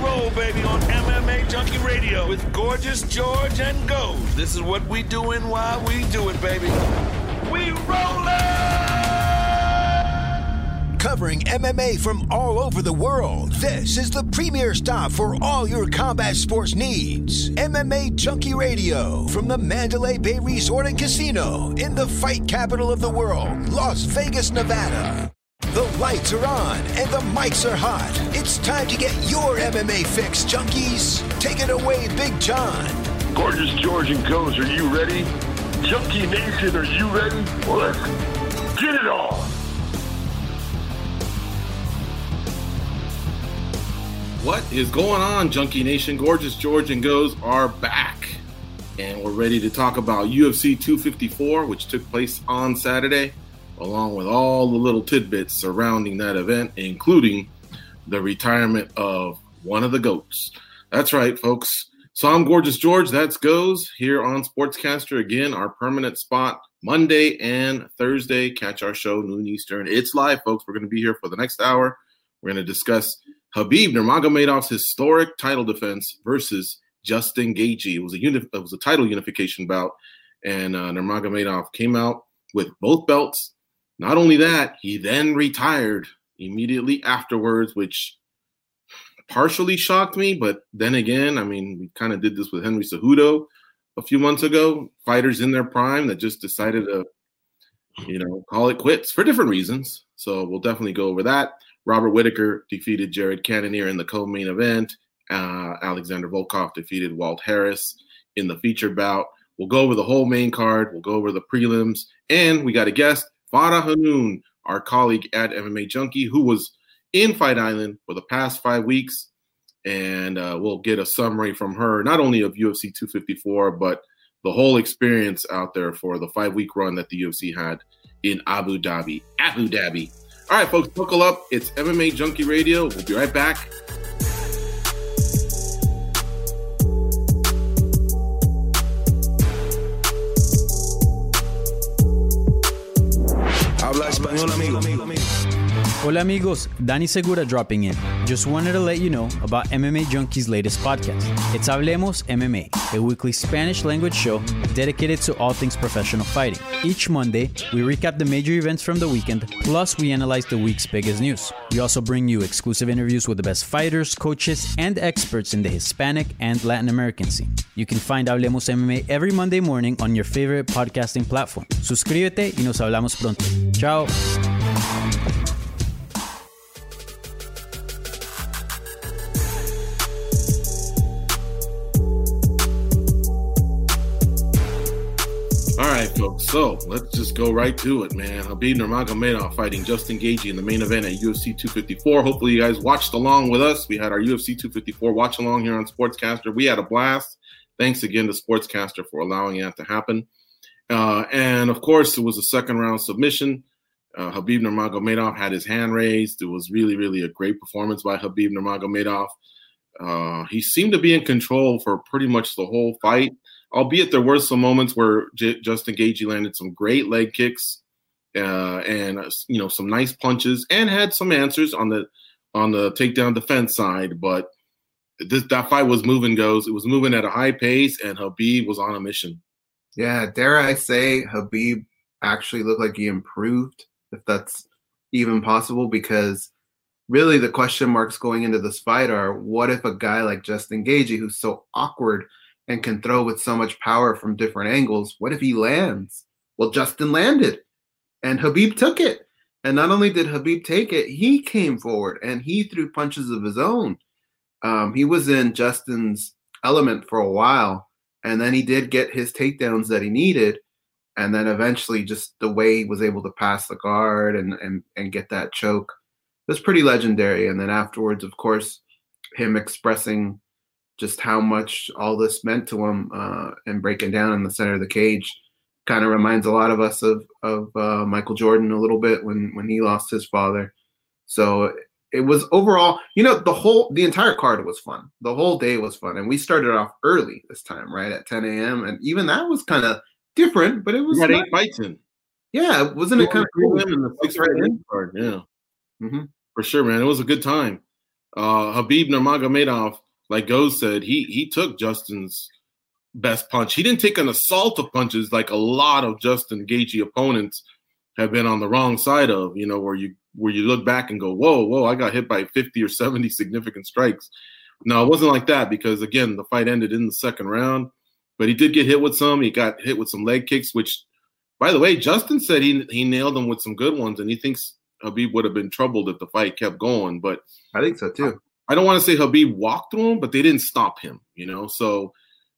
roll, baby, on MMA Junkie Radio with Gorgeous George and Goz. This is what we doing while we do it, baby. We rollin'! Covering MMA from all over the world, this is the premier stop for all your combat sports needs. MMA Junkie Radio from the Mandalay Bay Resort and Casino in the fight capital of the world, Las Vegas, Nevada. The lights are on and the mics are hot. It's time to get your MMA fix, junkies. Take it away, Big John. Gorgeous George and Goz, are you ready? Junkie Nation, are you ready? Well, let's get it on. What is going on, Junkie Nation? Gorgeous George and Goz are back. And we're ready to talk about UFC 254, which took place on Saturday, along with all the little tidbits surrounding that event, including the retirement of one of the GOATs. That's right, folks. So I'm Gorgeous George. That's Goz here on Sportscaster. Again, our permanent spot Monday and Thursday. Catch our show, noon Eastern. It's live, folks. We're going to be here for the next hour. We're going to discuss Khabib Nurmagomedov's historic title defense versus Justin Gaethje. It was a title unification bout, and Nurmagomedov came out with both belts. Not only that, he then retired immediately afterwards, which partially shocked me. But then again, I mean, we kind of did this with Henry Cejudo a few months ago. Fighters in their prime that just decided to, call it quits for different reasons. So we'll definitely go over that. Robert Whittaker defeated Jared Cannonier in the co-main event. Alexander Volkov defeated Walt Harris in the featured bout. We'll go over the whole main card. We'll go over the prelims. And we got a guest, Farah Hanoun, our colleague at MMA Junkie, who was in Fight Island for the past 5 weeks. And we'll get a summary from her, not only of UFC 254, but the whole experience out there for the 5-week run that the UFC had in Abu Dhabi. All right, folks, buckle up. It's MMA Junkie Radio. We'll be right back. Habla español, amigo. Hola amigos, Danny Segura dropping in. Just wanted to let you know about MMA Junkie's latest podcast. It's Hablemos MMA, a weekly Spanish language show dedicated to all things professional fighting. Each Monday, we recap the major events from the weekend, plus we analyze the week's biggest news. We also bring you exclusive interviews with the best fighters, coaches, and experts in the Hispanic and Latin American scene. You can find Hablemos MMA every Monday morning on your favorite podcasting platform. Suscríbete y nos hablamos pronto. Ciao. All right, folks, so let's just go right to it, man. Khabib Nurmagomedov fighting Justin Gaethje in the main event at UFC 254. Hopefully you guys watched along with us. We had our UFC 254 watch along here on Sportscaster. We had a blast. Thanks again to Sportscaster for allowing that to happen. And, of course, it was a second-round submission. Khabib Nurmagomedov had his hand raised. It was really, really a great performance by Khabib Nurmagomedov. He seemed to be in control for pretty much the whole fight. Albeit there were some moments where Justin Gaethje landed some great leg kicks and some nice punches and had some answers on the takedown defense side. But that fight was moving, Goz. It was moving at a high pace, and Khabib was on a mission. Yeah, dare I say Khabib actually looked like he improved, if that's even possible, because really the question marks going into this fight are, what if a guy like Justin Gaethje, who's so awkward and can throw with so much power from different angles, what if he lands? Well, Justin landed, and Khabib took it. And not only did Khabib take it, he came forward, and he threw punches of his own. He was in Justin's element for a while, and then he did get his takedowns that he needed, and then eventually just the way he was able to pass the guard and get that choke was pretty legendary. And then afterwards, of course, him expressing just how much all this meant to him and breaking down in the center of the cage kind of reminds a lot of us of Michael Jordan a little bit when he lost his father. So it was overall, the entire card was fun. The whole day was fun. And we started off early this time, right, at 10 a.m. And even that was kind of different, but it was. We had 8 fights in. Yeah, wasn't it kind of cool? In the 6 card, yeah. Mm-hmm. For sure, man. It was a good time. Khabib Nurmagomedov, like Goz said, he took Justin's best punch. He didn't take an assault of punches like a lot of Justin Gaethje opponents have been on the wrong side of, where you look back and go, whoa, I got hit by 50 or 70 significant strikes. No, it wasn't like that because, again, the fight ended in the second round. But he did get hit with some. He got hit with some leg kicks, which, by the way, Justin said he nailed them with some good ones, and he thinks Khabib would have been troubled if the fight kept going. But I think so, too. I don't want to say Khabib walked through him, but they didn't stop him, So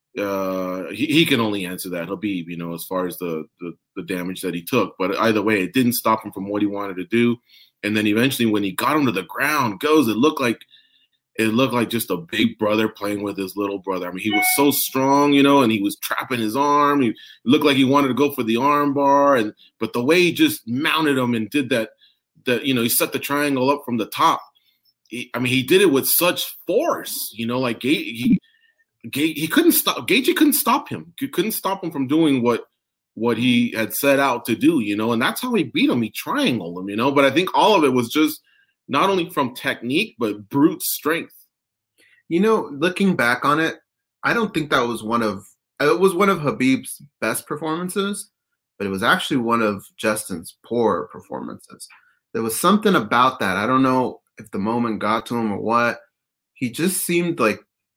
he can only answer that, Khabib, as far as the damage that he took. But either way, it didn't stop him from what he wanted to do. And then eventually when he got him to the ground, it looked like just a big brother playing with his little brother. I mean, he was so strong, and he was trapping his arm. He looked like he wanted to go for the arm bar, but the way he just mounted him and did that, he set the triangle up from the top. He did it with such force, like he couldn't stop. Gaethje couldn't stop him. You couldn't stop him from doing what he had set out to do, and that's how he beat him. He triangled him, but I think all of it was just not only from technique, but brute strength. Looking back on it, I don't think that was one of Khabib's best performances, but it was actually one of Justin's poor performances. There was something about that. I don't know if the moment got to him or what. He just seemed like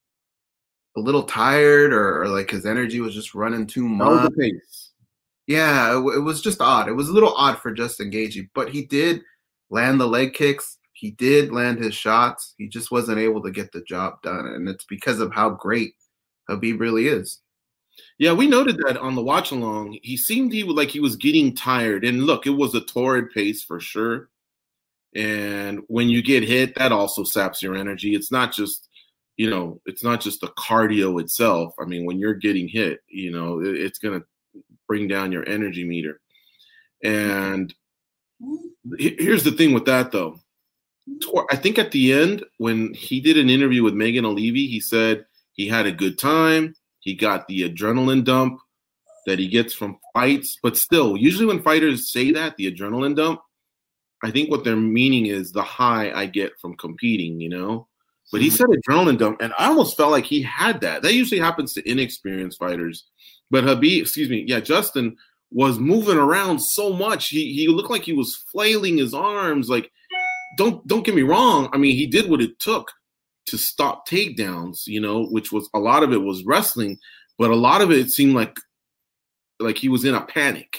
a little tired or like his energy was just running too much. That was the pace. Yeah, it was just odd. It was a little odd for Justin Gaethje, but he did land the leg kicks. He did land his shots. He just wasn't able to get the job done, and it's because of how great Khabib really is. Yeah, we noted that on the watch along. He seemed like he was getting tired, and look, it was a torrid pace for sure. And when you get hit, that also saps your energy. It's not just, it's not just the cardio itself. I mean, when you're getting hit, it's going to bring down your energy meter. And here's the thing with that, though. I think at the end, when he did an interview with Megan O'Leary, he said he had a good time. He got the adrenaline dump that he gets from fights. But still, usually when fighters say that, the adrenaline dump, I think what they're meaning is the high I get from competing, But he said adrenaline dump, and I almost felt like he had that. That usually happens to inexperienced fighters. But Justin was moving around so much. He looked like he was flailing his arms. Like, don't get me wrong. I mean, he did what it took to stop takedowns, which was a lot of it was wrestling, but a lot of it seemed like he was in a panic.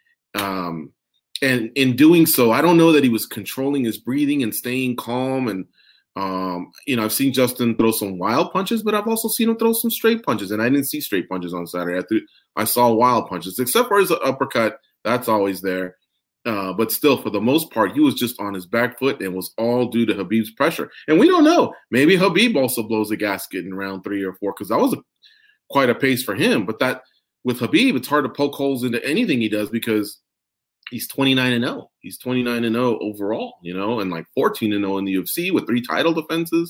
And in doing so, I don't know that he was controlling his breathing and staying calm. And, I've seen Justin throw some wild punches, but I've also seen him throw some straight punches. And I didn't see straight punches on Saturday. I saw wild punches, except for his uppercut. That's always there. But still, for the most part, he was just on his back foot and was all due to Khabib's pressure. And we don't know. Maybe Khabib also blows a gasket in round 3 or 4 because that was quite a pace for him. But that with Khabib, it's hard to poke holes into anything he does because he's 29-0. He's 29-0 overall, and like 14-0 in the UFC with 3 title defenses.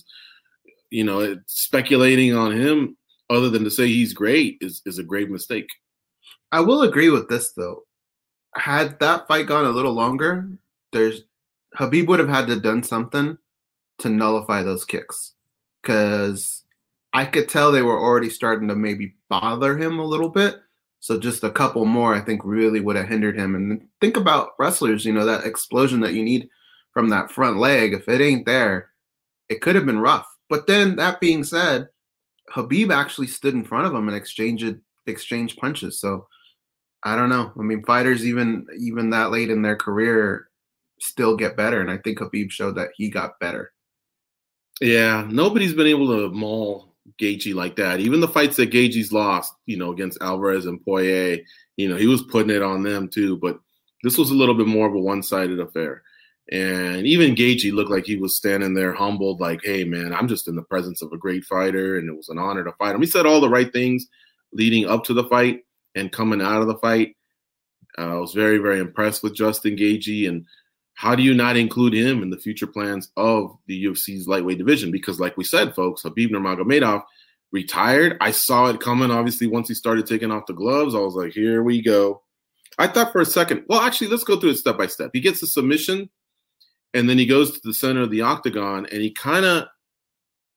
Speculating on him other than to say he's great is a grave mistake. I will agree with this, though. Had that fight gone a little longer, Khabib would have had to done something to nullify those kicks. Because I could tell they were already starting to maybe bother him a little bit. So just a couple more, I think, really would have hindered him. And think about wrestlers, that explosion that you need from that front leg. If it ain't there, it could have been rough. But then, that being said, Khabib actually stood in front of him and exchanged punches. So I don't know. I mean, fighters even that late in their career still get better. And I think Khabib showed that he got better. Yeah, nobody's been able to maul Gaethje like that. Even the fights that Gaethje's lost, against Alvarez and Poirier, he was putting it on them too. But this was a little bit more of a one-sided affair. And even Gaethje looked like he was standing there humbled, like, hey, man, I'm just in the presence of a great fighter, and it was an honor to fight him. He said all the right things leading up to the fight and coming out of the fight. I was very, very impressed with Justin Gaethje. And how do you not include him in the future plans of the UFC's lightweight division? Because like we said, folks, Khabib Nurmagomedov retired. I saw it coming, obviously, once he started taking off the gloves. I was like, here we go. I thought for a second, well, actually, let's go through it step by step. He gets the submission, and then he goes to the center of the octagon, and he kind of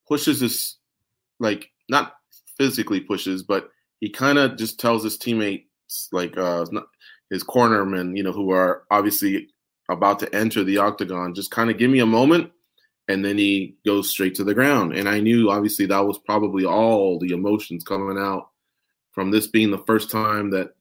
pushes his, like, not physically pushes, but he kind of just tells his teammates, like his cornermen, who are obviously about to enter the octagon, just kind of give me a moment. And then he goes straight to the ground. And I knew, obviously, that was probably all the emotions coming out from this being the first time that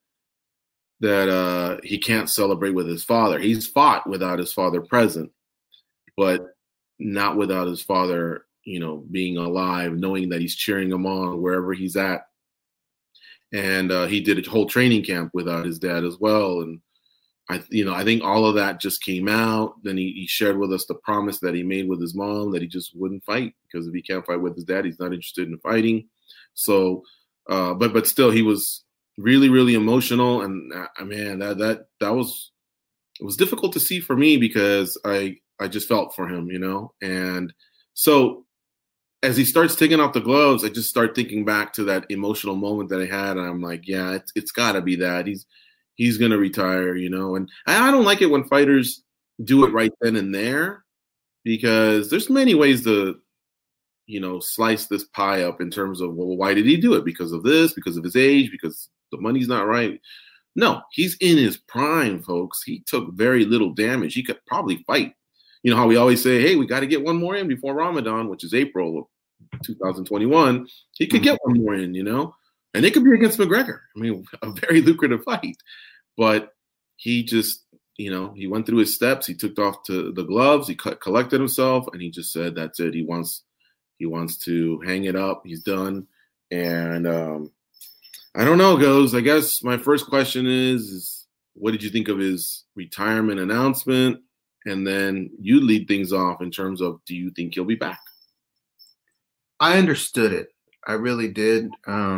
he can't celebrate with his father. He's fought without his father present, but not without his father, being alive, knowing that he's cheering him on wherever he's at. And he did a whole training camp without his dad as well. And I think all of that just came out. Then he shared with us the promise that he made with his mom that he just wouldn't fight, because if he can't fight with his dad, he's not interested in fighting. So, but still, he was really, really emotional. And man, that was, it was difficult to see for me, because I just felt for him, And so as he starts taking off the gloves, I just start thinking back to that emotional moment that I had. And I'm like, yeah, it's gotta be that he's going to retire, and I don't like it when fighters do it right then and there, because there's many ways to, slice this pie up in terms of, well, why did he do it? Because of this, because of his age, because the money's not right. No, he's in his prime, folks. He took very little damage. He could probably fight. You know how we always say, hey, we got to get one more in before Ramadan, which is April of 2021. He could get one more in, and it could be against McGregor. I mean, a very lucrative fight. But he just, he went through his steps. He took off to the gloves. He collected himself, and he just said, that's it. He wants to hang it up. He's done. And I don't know, Goes. I guess my first question is what did you think of his retirement announcement? And then you lead things off in terms of, do you think he'll be back? I understood it. I really did.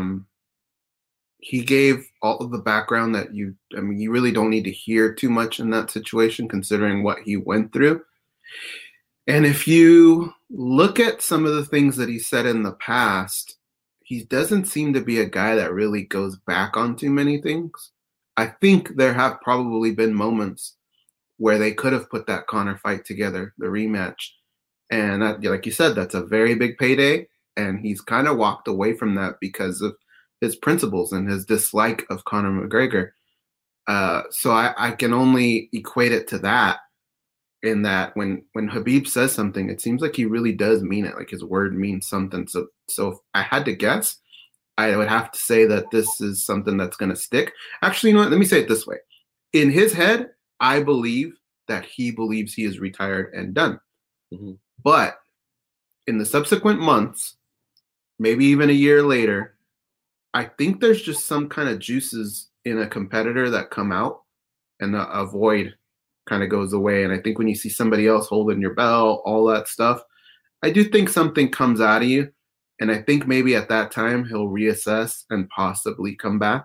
He gave all of the background that you really don't need to hear too much in that situation, considering what he went through. And if you look at some of the things that he said in the past, he doesn't seem to be a guy that really goes back on too many things. I think there have probably been moments where they could have put that Conor fight together, the rematch. And that, like you said, that's a very big payday. And he's kind of walked away from that because of his principles and his dislike of Conor McGregor. So I can only equate it to that, in that when Khabib says something, it seems like he really does mean it. Like his word means something. So if I had to guess, I would have to say that this is something that's going to stick. Actually, you know what? Let me say it this way. In his head, I believe that he believes he is retired and done. Mm-hmm. But in the subsequent months, maybe even a year later, I think there's just some kind of juices in a competitor that come out, and a void kind of goes away. And I think when you see somebody else holding your belt, all that stuff, I do think something comes out of you. And I think maybe at that time he'll reassess and possibly come back.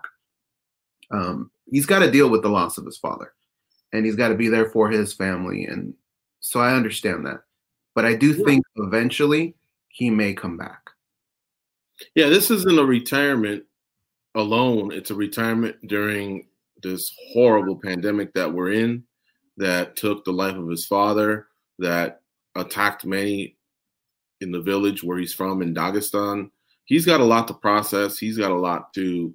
He's got to deal with the loss of his father, and he's got to be there for his family. And so I understand that. But I do think eventually he may come back. Yeah, this isn't a retirement alone. It's a retirement during this horrible pandemic that we're in, that took the life of his father, that attacked many in the village where he's from in Dagestan. He's got a lot to process. He's got a lot to,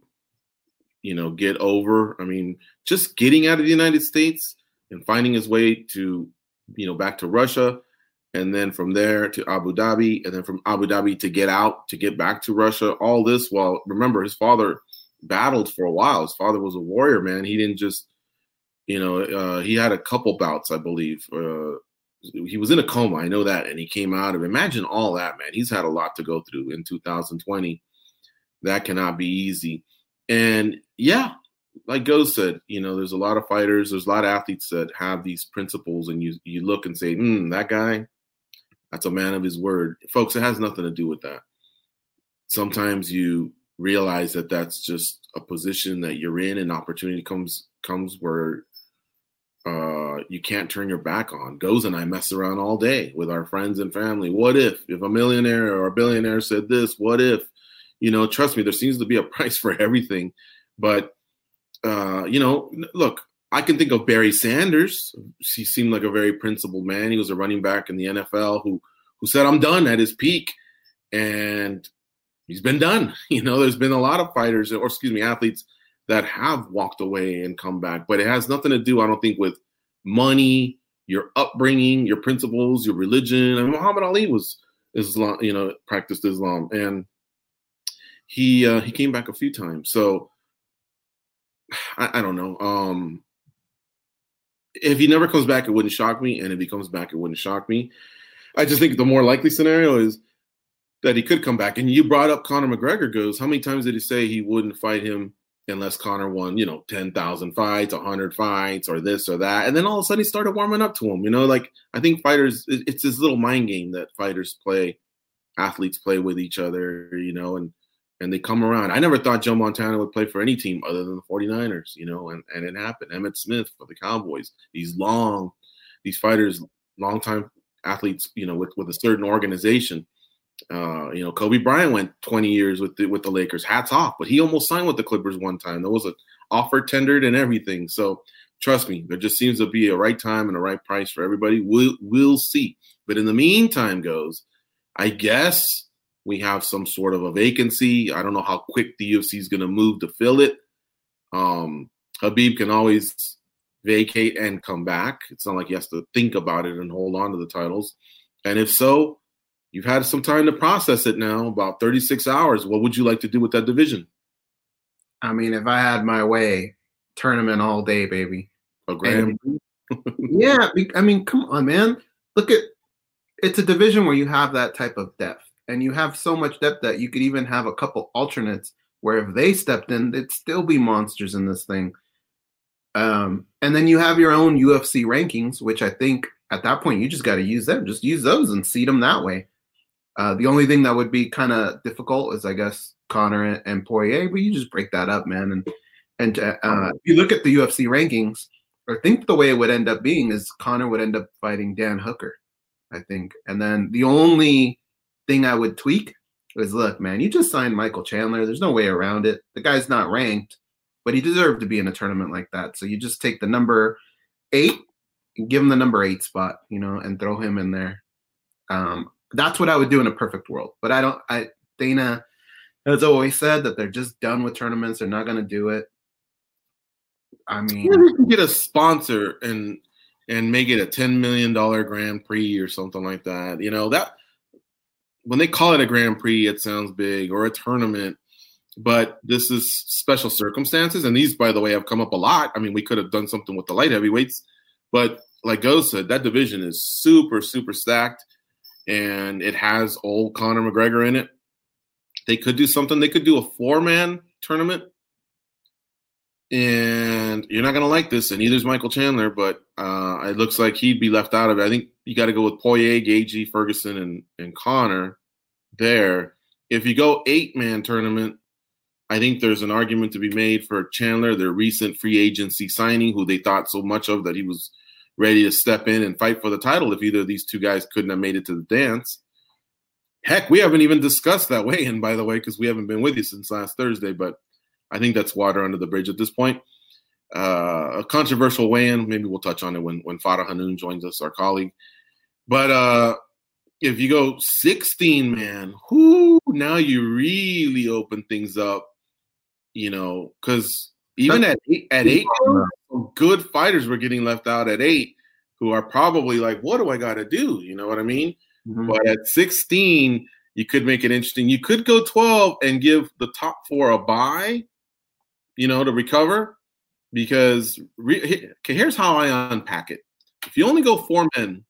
get over. I mean, just getting out of the United States and finding his way to, back to Russia, and then from there to Abu Dhabi, and then from Abu Dhabi to get back to Russia. All this while, remember, his father battled for a while. His father was a warrior, man. He didn't just, he had a couple bouts, I believe. He was in a coma, I know that, and he came out of. Imagine all that, man. He's had a lot to go through in 2020. That cannot be easy. And yeah, like Goz said, there's a lot of fighters, there's a lot of athletes that have these principles, and you look and say, that guy, that's a man of his word. Folks, it has nothing to do with that. Sometimes you realize that that's just a position that you're in, and opportunity comes where you can't turn your back on. Goz and I mess around all day with our friends and family. What if a millionaire or a billionaire said this? What if? Trust me, there seems to be a price for everything. But, look, I can think of Barry Sanders. He seemed like a very principled man. He was a running back in the NFL who said, I'm done at his peak. and he's been done. There's been a lot of fighters, athletes that have walked away and come back, but it has nothing to do, I don't think, with money, your upbringing, your principles, your religion. And Muhammad Ali was Islam, practiced Islam, and he came back a few times. So I don't know. If he never comes back, it wouldn't shock me. And if he comes back, it wouldn't shock me. I just think the more likely scenario is that he could come back. And you brought up Conor McGregor goes. How many times did he say he wouldn't fight him unless Conor won, 10,000 fights, 100 fights, or this or that? And then all of a sudden he started warming up to him. I think fighters, it's this little mind game that fighters play, athletes play with each other, and they come around. I never thought Joe Montana would play for any team other than the 49ers, and it happened. Emmitt Smith for the Cowboys. These fighters, long-time athletes, with a certain organization. Kobe Bryant went 20 years with the Lakers. Hats off, but he almost signed with the Clippers one time. There was an offer tendered and everything. So trust me, there just seems to be a right time and a right price for everybody. We'll see. But in the meantime, I guess we have some sort of a vacancy. I don't know how quick the UFC is going to move to fill it. Khabib can always vacate and come back. It's not like he has to think about it and hold on to the titles. And if so, you've had some time to process it now, about 36 hours. What would you like to do with that division? I mean, if I had my way, tournament all day, baby. A grand prix? Yeah, I mean, come on, man. It's a division where you have that type of depth. And you have so much depth that you could even have a couple alternates where if they stepped in, they'd still be monsters in this thing. And then you have your own UFC rankings, which I think at that point you just got to use them. Just use those and seed them that way. The only thing that would be kind of difficult is, I guess, Conor and Poirier, but you just break that up, man. And if you look at the UFC rankings, I think the way it would end up being is Conor would end up fighting Dan Hooker, I think. And then the only thing I would tweak is, look, man, you just signed Michael Chandler. There's no way around it. The guy's not ranked, but he deserved to be in a tournament like that. So you just take the number 8 and give him the number 8 spot, and throw him in there. That's what I would do in a perfect world. But Dana has always said that they're just done with tournaments. They're not going to do it. I mean, you can get a sponsor and make it a $10 million Grand Prix or something like that. That when they call it a Grand Prix, it sounds big, or a tournament. But this is special circumstances. And these, by the way, have come up a lot. I mean, we could have done something with the light heavyweights. But like Go said, that division is super, super stacked. And it has old Conor McGregor in it. They could do something. They could do a 4-man tournament. And you're not going to like this, and neither is Michael Chandler, but it looks like he'd be left out of it. I think you got to go with Poirier, Gaethje, Ferguson, and Conor there. If you go 8-man tournament, I think there's an argument to be made for Chandler, their recent free agency signing, who they thought so much of that he was ready to step in and fight for the title if either of these two guys couldn't have made it to the dance. Heck, we haven't even discussed that weigh-in, by the way, because we haven't been with you since last Thursday, but I think that's water under the bridge at this point. A controversial weigh-in. Maybe we'll touch on it when Farah Hanoun joins us, our colleague. But if you go 16-man, now you really open things up, because even at 8, good fighters were getting left out at 8 who are probably like, what do I got to do? You know what I mean? Mm-hmm. But at 16, you could make it interesting. You could go 12 and give the top 4 a bye, to recover. Because here's how I unpack it. If you only go 4 men,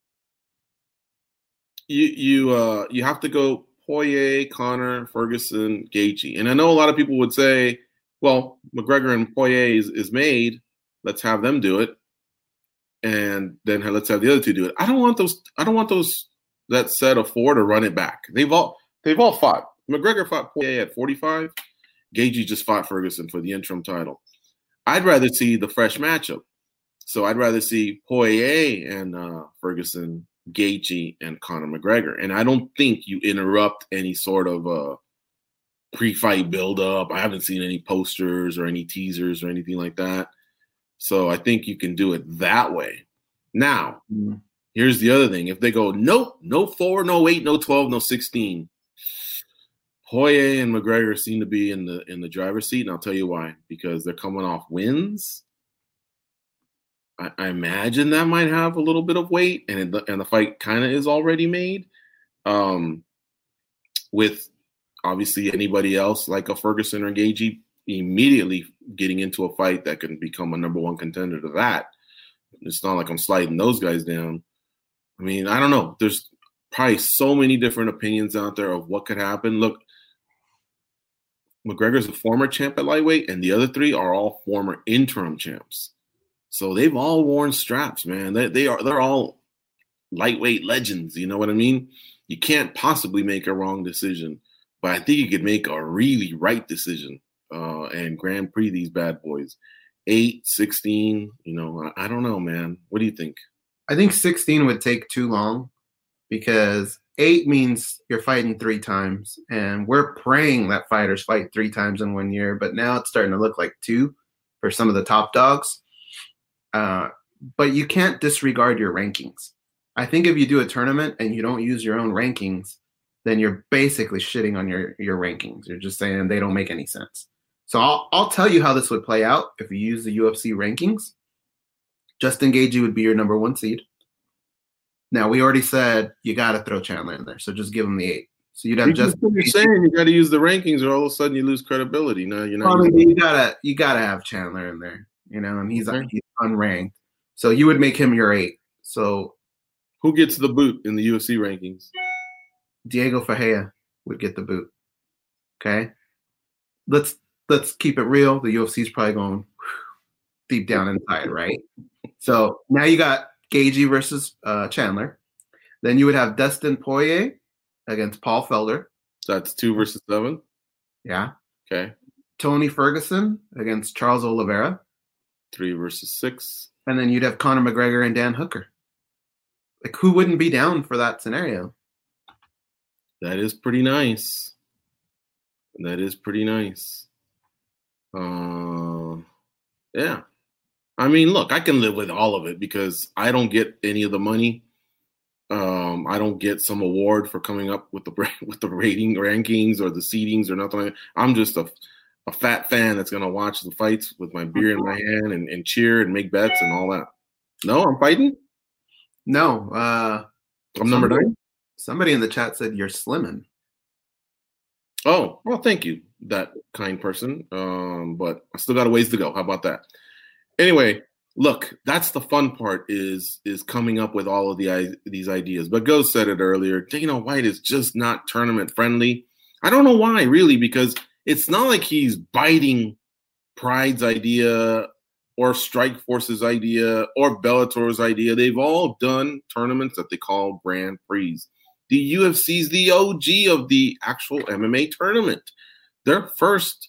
you have to go Poirier, Conor, Ferguson, Gaethje. And I know a lot of people would say, well, McGregor and Poirier is made. Let's have them do it. And then let's have the other two do it. I don't want those that set of 4 to run it back. They've all fought. McGregor fought Poirier at 45. Gaethje just fought Ferguson for the interim title. I'd rather see the fresh matchup. So I'd rather see Poirier and Ferguson, Gaethje, and Conor McGregor. And I don't think you interrupt any sort of pre-fight build-up. I haven't seen any posters or any teasers or anything like that. So I think you can do it that way. Now, here's the other thing. If they go, nope, no 4, no 8, no 12, no 16, Poirier and McGregor seem to be in the driver's seat, and I'll tell you why. Because they're coming off wins. I imagine that might have a little bit of weight, and the fight kind of is already made. With obviously anybody else like a Ferguson or Gaethje immediately getting into a fight that can become a number one contender to that. It's not like I'm sliding those guys down. I mean, I don't know. There's probably so many different opinions out there of what could happen. Look, McGregor's a former champ at lightweight, and the other three are all former interim champs. So they've all worn straps, man. They're all lightweight legends. You know what I mean? You can't possibly make a wrong decision, but I think you could make a really right decision and Grand Prix these bad boys. 8, 16, I don't know, man. What do you think? I think 16 would take too long because 8 means you're fighting 3 times, and we're praying that fighters fight 3 times in 1 year, but now it's starting to look like 2 for some of the top dogs. But you can't disregard your rankings. I think if you do a tournament and you don't use your own rankings, then you're basically shitting on your rankings. You're just saying they don't make any sense. So I'll tell you how this would play out if you use the UFC rankings. Justin Gaethje would be your number 1 seed. Now, we already said you got to throw Chandler in there, so just give him the 8. So you'd have Justin. You're saying you got to use the rankings, or all of a sudden you lose credibility. No, you're not. You gotta have Chandler in there, and he's unranked. So you would make him your 8. So who gets the boot in the UFC rankings? Diego Ferreira would get the boot. Okay, let's keep it real. The UFC is probably going deep down inside, right? So now you got Gaethje versus Chandler. Then you would have Dustin Poirier against Paul Felder. So that's 2 versus 7? Yeah. Okay. Tony Ferguson against Charles Oliveira. 3 versus 6. And then you'd have Conor McGregor and Dan Hooker. Like, who wouldn't be down for that scenario? That is pretty nice. That is pretty nice. Yeah. I mean, look, I can live with all of it because I don't get any of the money. I don't get some award for coming up with the rating rankings or the seedings or nothing like that. I'm just a fat fan that's going to watch the fights with my beer in my hand and cheer and make bets and all that. No, I'm fighting? No. I'm number 9? Somebody in the chat said you're slimming. Oh, well, thank you, that kind person. But I still got a ways to go. How about that? Anyway, look, that's the fun part is coming up with all of these ideas. But Go said it earlier. Dana White is just not tournament friendly. I don't know why, really, because it's not like he's biting Pride's idea or Strikeforce's idea or Bellator's idea. They've all done tournaments that they call Grand Prix. The UFC's the OG of the actual MMA tournament. Their first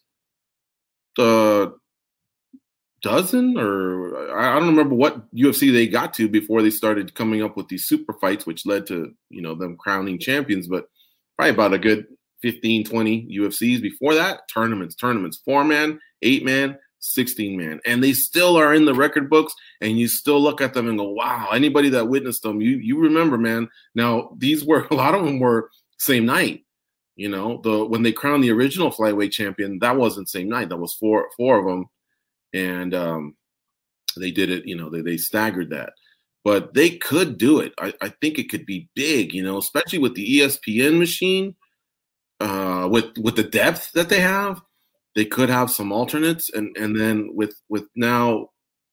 dozen, or I don't remember what UFC they got to before they started coming up with these super fights, which led to, them crowning champions, but probably about a good 15, 20 UFCs before that. Tournaments, 4-man, 8-man, 16-man. And they still are in the record books, and you still look at them and go, wow, anybody that witnessed them, you remember, man. Now, a lot of them were same night. When they crowned the original flyweight champion, that wasn't same night. That was four of them. And they did it, they staggered that. But they could do it. I think it could be big, especially with the ESPN machine, with the depth that they have. They could have some alternates. And then with now,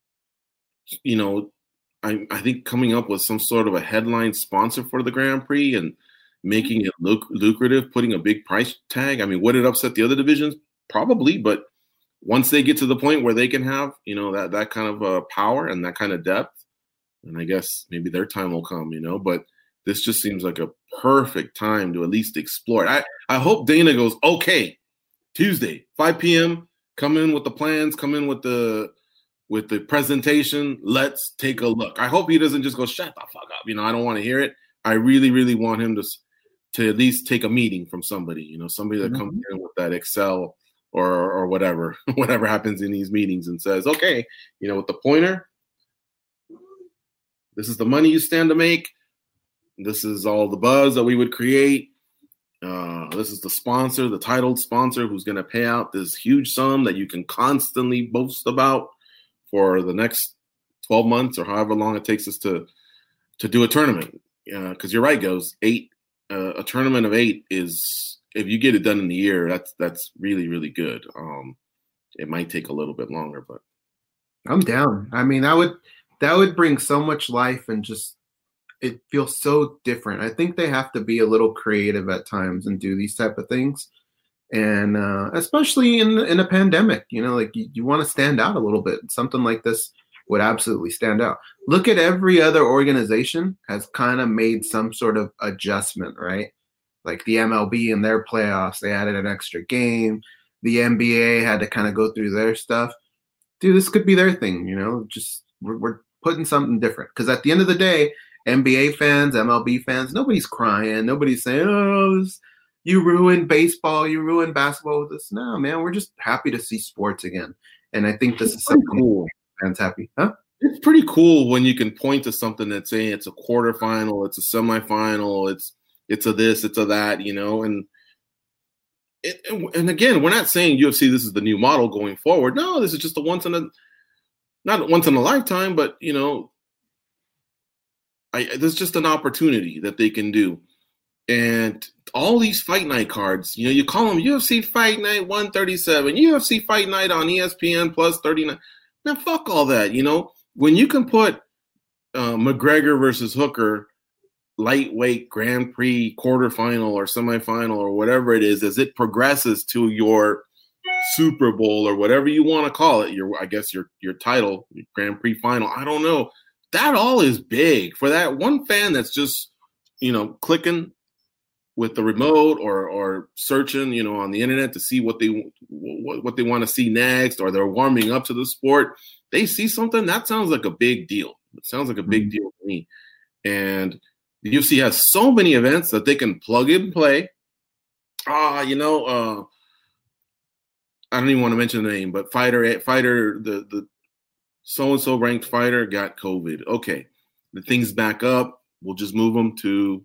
I think coming up with some sort of a headline sponsor for the Grand Prix and making it look lucrative, putting a big price tag. I mean, would it upset the other divisions? Probably, but once they get to the point where they can have, that kind of power and that kind of depth, and I guess maybe their time will come, but this just seems like a perfect time to at least explore it. I hope Dana goes, okay, Tuesday, 5 p.m., come in with the plans, come in with the presentation. Let's take a look. I hope he doesn't just go, shut the fuck up. I don't want to hear it. I really, really want him to at least take a meeting from somebody, somebody that comes in with that Excel or whatever happens in these meetings and says, okay, with the pointer, this is the money you stand to make. This is all the buzz that we would create. This is the sponsor, the titled sponsor, who's going to pay out this huge sum that you can constantly boast about for the next 12 months or however long it takes us to do a tournament. Because you're right, Goes. A tournament of 8 is, if you get it done in a year, that's really, really good. It might take a little bit longer, but I'm down. I mean, that would bring so much life, and just it feels so different. I think they have to be a little creative at times and do these type of things, and especially in a pandemic, like you want to stand out a little bit. Something like this would absolutely stand out. Look at every other organization has kind of made some sort of adjustment, right? Like the MLB in their playoffs, they added an extra game. The NBA had to kind of go through their stuff. Dude, this could be their thing, just we're putting something different. Because at the end of the day, NBA fans, MLB fans, nobody's crying. Nobody's saying, oh, you ruined baseball, you ruined basketball with this. No, man, we're just happy to see sports again. And I think this is something cool. Fans happy. Huh? It's pretty cool when you can point to something that's saying it's a quarterfinal, it's a semifinal, it's a this, it's a that, and again, we're not saying UFC this is the new model going forward. No, this is just not once in a lifetime, but there's just an opportunity that they can do. And all these fight night cards, you call them UFC Fight Night 137, UFC Fight Night on ESPN plus 39. Now, fuck all that, When you can put McGregor versus Hooker lightweight Grand Prix quarterfinal or semifinal or whatever it is, as it progresses to your Super Bowl or whatever you want to call it, your title, your Grand Prix final, I don't know. That all is big for that one fan that's just, clicking with the remote or searching, on the internet to see what they want to see next, or they're warming up to the sport. They see something that sounds like a big deal. It sounds like a big deal to me. And the UFC has so many events that they can plug in and play. I don't even want to mention the name, but fighter, the so-and-so ranked fighter got COVID. Okay, the thing's back up. We'll just move them to,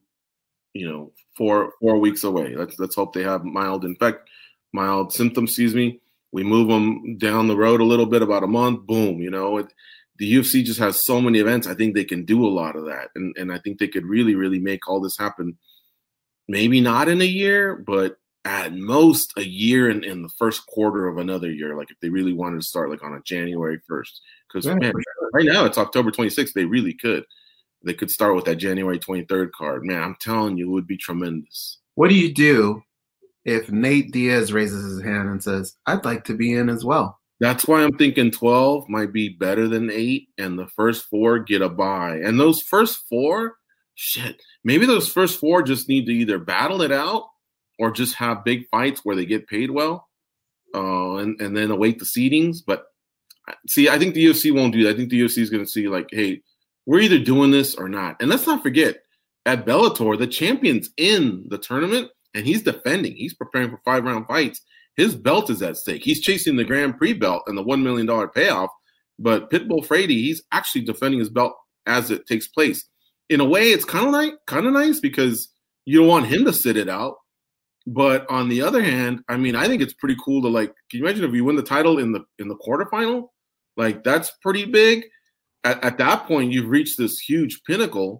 4 weeks away. Let's hope they have mild symptoms, We move them down the road a little bit, about a month, boom, the UFC just has so many events. I think they can do a lot of that. And I think they could really, really make all this happen. Maybe not in a year, but at most a year in the first quarter of another year. Like if they really wanted to start like on a January 1st. Because right now it's October 26th. They really could. They could start with that January 23rd card. Man, I'm telling you, it would be tremendous. What do you do if Nate Diaz raises his hand and says, I'd like to be in as well? That's why I'm thinking 12 might be better than 8, and the first 4 get a bye. And those first 4, maybe those first 4 just need to either battle it out or just have big fights where they get paid well, and then await the seedings. But see, I think the UFC won't do that. I think the UFC is going to see like, hey, we're either doing this or not. And let's not forget, at Bellator, the champion's in the tournament, and he's defending. He's preparing for 5-round fights. His belt is at stake. He's chasing the Grand Prix belt and the $1 million payoff. But Pitbull Frady, he's actually defending his belt as it takes place. In a way, it's kind of nice because you don't want him to sit it out. But on the other hand, I mean, I think it's pretty cool to can you imagine if you win the title in the quarterfinal? Like that's pretty big. At that point, you've reached this huge pinnacle.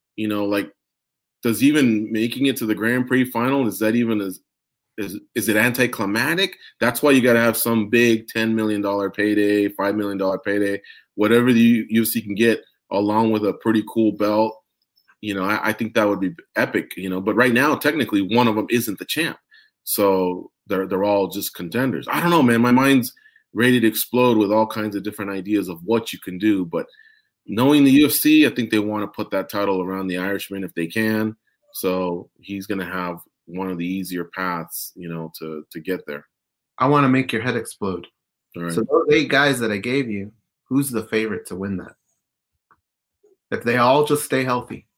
Does even making it to the Grand Prix final, is that even is it anticlimactic? That's why you got to have some big $10 million payday, $5 million payday, whatever the UFC can get, along with a pretty cool belt. I think that would be epic. But right now, technically, one of them isn't the champ, so they're all just contenders. I don't know, man. My mind's ready to explode with all kinds of different ideas of what you can do. But knowing the UFC, I think they want to put that title around the Irishman if they can. So he's going to have one of the easier paths, to get there. I want to make your head explode. All right. So those 8 guys that I gave you, who's the favorite to win that? If they all just stay healthy.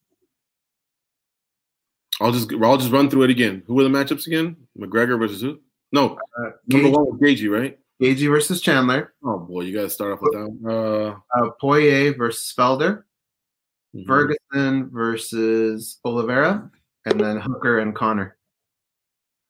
I'll just run through it again. Who were the matchups again? McGregor versus who? No, number 1 was Gaethje, right? Gaethje versus Chandler. Oh boy, you got to start off with that. Poirier versus Felder. Mm-hmm. Ferguson versus Oliveira, and then Hooker and Connor.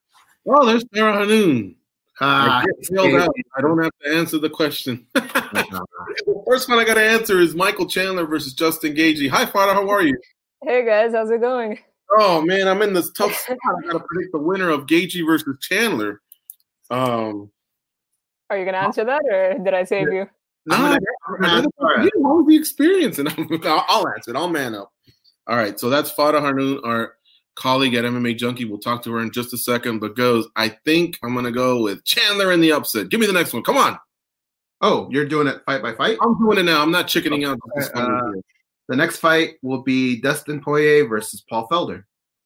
Oh, there's Farah Hanoun. Ah, I don't have to answer the question. The first one I got to answer is Michael Chandler versus Justin Gaethje. Hi, Farah. How are you? Hey, guys. How's it going? Oh, man, I'm in this tough spot. I got to predict the winner of Gaethje versus Chandler. Are you going to answer that, or did I save you? No, what was the experience? And I'll answer it. I'll man up. All right, so that's Farah Hanoun, our colleague at MMA Junkie. We'll talk to her in just a second, but I think I'm going to go with Chandler in the upset. Give me the next one. Come on. Oh, you're doing it fight by fight? I'm doing it now. I'm not chickening out. The next fight will be Dustin Poirier versus Paul Felder.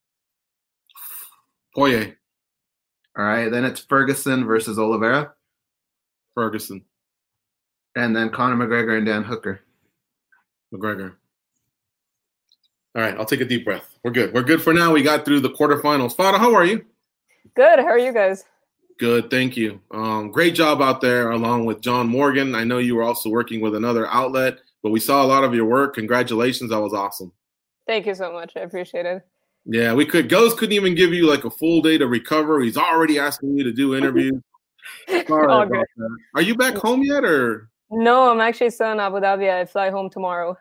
Poirier. All right, then it's Ferguson versus Oliveira. Ferguson. And then Conor McGregor and Dan Hooker. McGregor. All right, I'll take a deep breath. We're good. We're good for now. We got through the quarterfinals. Farah, how are you? Good. How are you guys? Good, thank you. Great job out there along with John Morgan. I know you were also working with another outlet, but we saw a lot of your work. Congratulations. That was awesome. Thank you so much. I appreciate it. Yeah, Ghost couldn't even give you like a full day to recover. He's already asking you to do interviews. Sorry about that. Are you back home yet, or? No, I'm actually still in Abu Dhabi. I fly home tomorrow.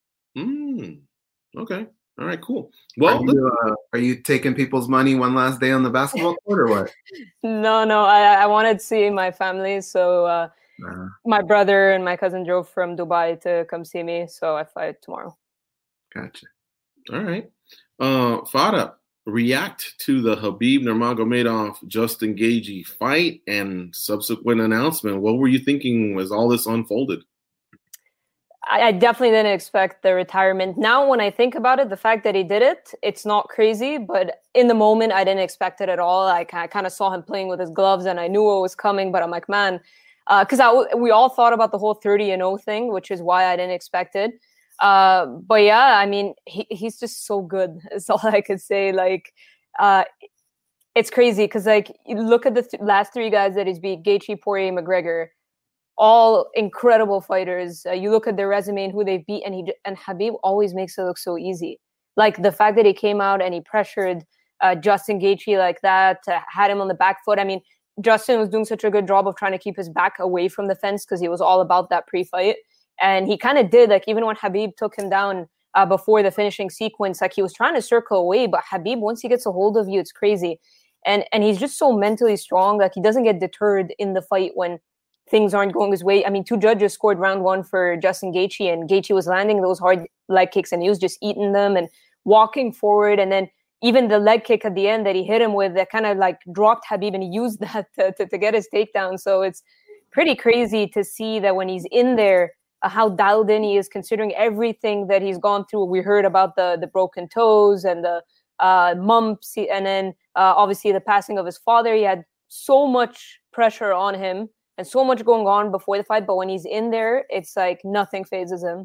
Okay. All right, cool. Well, are you taking people's money one last day on the basketball court or what? No. I wanted to see my family. So my brother and my cousin drove from Dubai to come see me. So I fly tomorrow. Gotcha. All right. Farah, react to the Khabib Nurmagomedov Justin Gaethje fight and subsequent announcement. What were you thinking as all this unfolded? I definitely didn't expect the retirement. Now, when I think about it, the fact that he did it, it's not crazy. But in the moment, I didn't expect it at all. I kind of saw him playing with his gloves, and I knew what was coming. But I'm like, man, because we all thought about the whole 30-0 thing, which is why I didn't expect it. But yeah, I mean, he's just so good. That's all I could say. Like, it's crazy because, like, you look at the last three guys that he's beat: Gaethje, Poirier, McGregor. All incredible fighters. You look at their resume and who they've beat, and Khabib always makes it look so easy. Like the fact that he came out and he pressured Justin Gaethje like that, had him on the back foot. I mean, Justin was doing such a good job of trying to keep his back away from the fence because he was all about that pre-fight. And he kind of did, like, even when Khabib took him down before the finishing sequence, like he was trying to circle away. But Khabib, once he gets a hold of you, it's crazy. And he's just so mentally strong. Like he doesn't get deterred in the fight when things aren't going his way. I mean, two judges scored round one for Justin Gaethje, and Gaethje was landing those hard leg kicks, and he was just eating them and walking forward. And then even the leg kick at the end that he hit him with, that kind of like dropped Khabib, and he used that to get his takedown. So it's pretty crazy to see that when he's in there, how dialed in he is, considering everything that he's gone through. We heard about the broken toes and the mumps, and then obviously the passing of his father. He had so much pressure on him and so much going on before the fight, but when he's in there, it's like nothing phases him.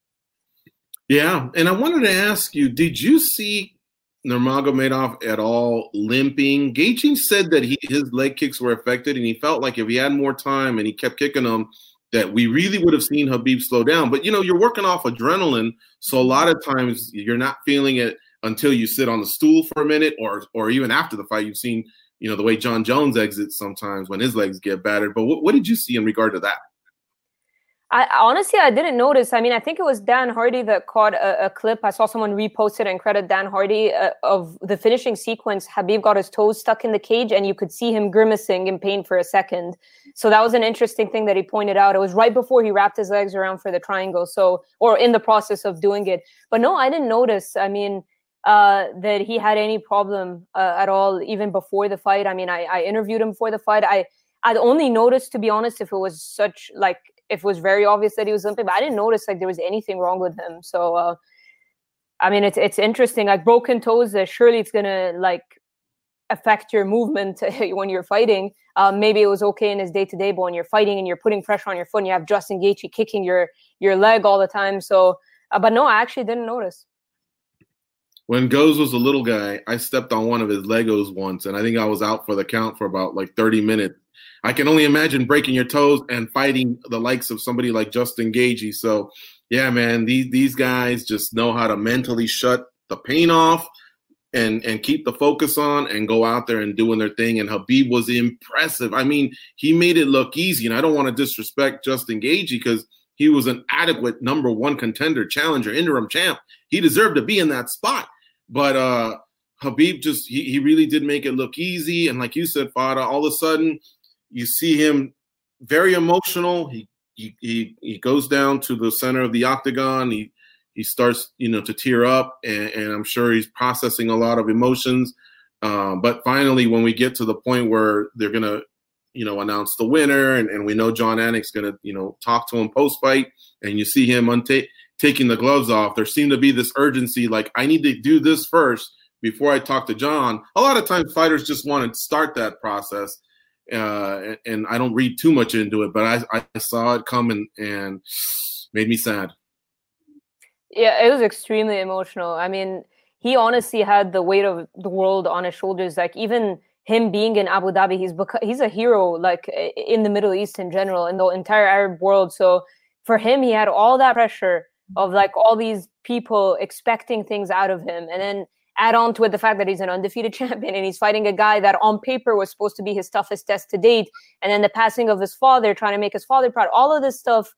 Yeah, and I wanted to ask you, did you see Nurmagomedov at all limping? Gaethje said that his leg kicks were affected, and he felt like if he had more time and he kept kicking them, that we really would have seen Khabib slow down. But, you know, you're working off adrenaline, so a lot of times you're not feeling it until you sit on the stool for a minute, or even after the fight. You've seen, you know, the way John Jones exits sometimes when his legs get battered. But what did you see in regard to that? I didn't notice. I mean, I think it was Dan Hardy that caught a clip. I saw someone repost it and credit Dan Hardy of the finishing sequence. Khabib got his toes stuck in the cage, and you could see him grimacing in pain for a second. So that was an interesting thing that he pointed out. It was right before he wrapped his legs around for the triangle, or in the process of doing it. But no, I didn't notice. I mean, that he had any problem at all, even before the fight. I mean, I interviewed him for the fight. I'd only noticed, to be honest, if it was very obvious that he was limping, but I didn't notice like there was anything wrong with him. So, I mean, it's interesting. Like broken toes, surely it's gonna like affect your movement when you're fighting. Maybe it was okay in his day-to-day, but when you're fighting and you're putting pressure on your foot, and you have Justin Gaethje kicking your leg all the time. So, but no, I actually didn't notice. When Goes was a little guy, I stepped on one of his Legos once, and I think I was out for the count for about like 30 minutes. I can only imagine breaking your toes and fighting the likes of somebody like Justin Gaethje. So, yeah, man, these guys just know how to mentally shut the pain off, and keep the focus on and go out there and doing their thing. And Khabib was impressive. I mean, he made it look easy. And I don't want to disrespect Justin Gaethje because he was an adequate number one contender, challenger, interim champ. He deserved to be in that spot. But Khabib just he really did make it look easy. And like you said, Fada, all of a sudden you see him very emotional. He goes down to the center of the octagon. He starts, to tear up, and I'm sure he's processing a lot of emotions. But finally, when we get to the point where they're going to, announce the winner, and we know John Anik's going to, talk to him post-fight, and you see him taking the gloves off, there seemed to be this urgency, like, I need to do this first before I talk to John. A lot of times fighters just want to start that process, and I don't read too much into it, but I saw it come and made me sad. Yeah, it was extremely emotional. I mean, he honestly had the weight of the world on his shoulders. Like, even him being in Abu Dhabi, he's a hero, like, in the Middle East in general, in the entire Arab world. So for him, he had all that pressure of, like, all these people expecting things out of him. And then add on to it the fact that he's an undefeated champion and he's fighting a guy that on paper was supposed to be his toughest test to date. And then the passing of his father, trying to make his father proud, all of this stuff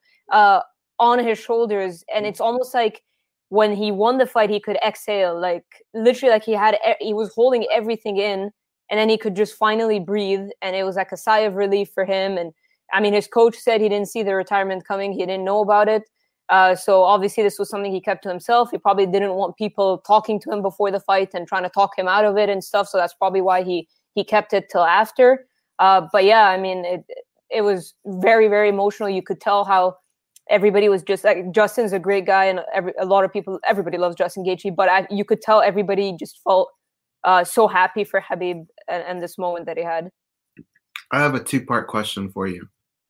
on his shoulders. And it's almost like when he won the fight, he could exhale, like, literally, like, he was holding everything in, and then he could just finally breathe. And it was like a sigh of relief for him. And I mean, his coach said he didn't see the retirement coming. He didn't know about it. So obviously this was something he kept to himself. He probably didn't want people talking to him before the fight and trying to talk him out of it and stuff. So that's probably why he kept it till after. But yeah, I mean, it was very, very emotional. You could tell how everybody was just like, Justin's a great guy, and everybody loves Justin Gaethje, but you could tell everybody just felt so happy for Khabib and this moment that he had. I have a 2-part question for you.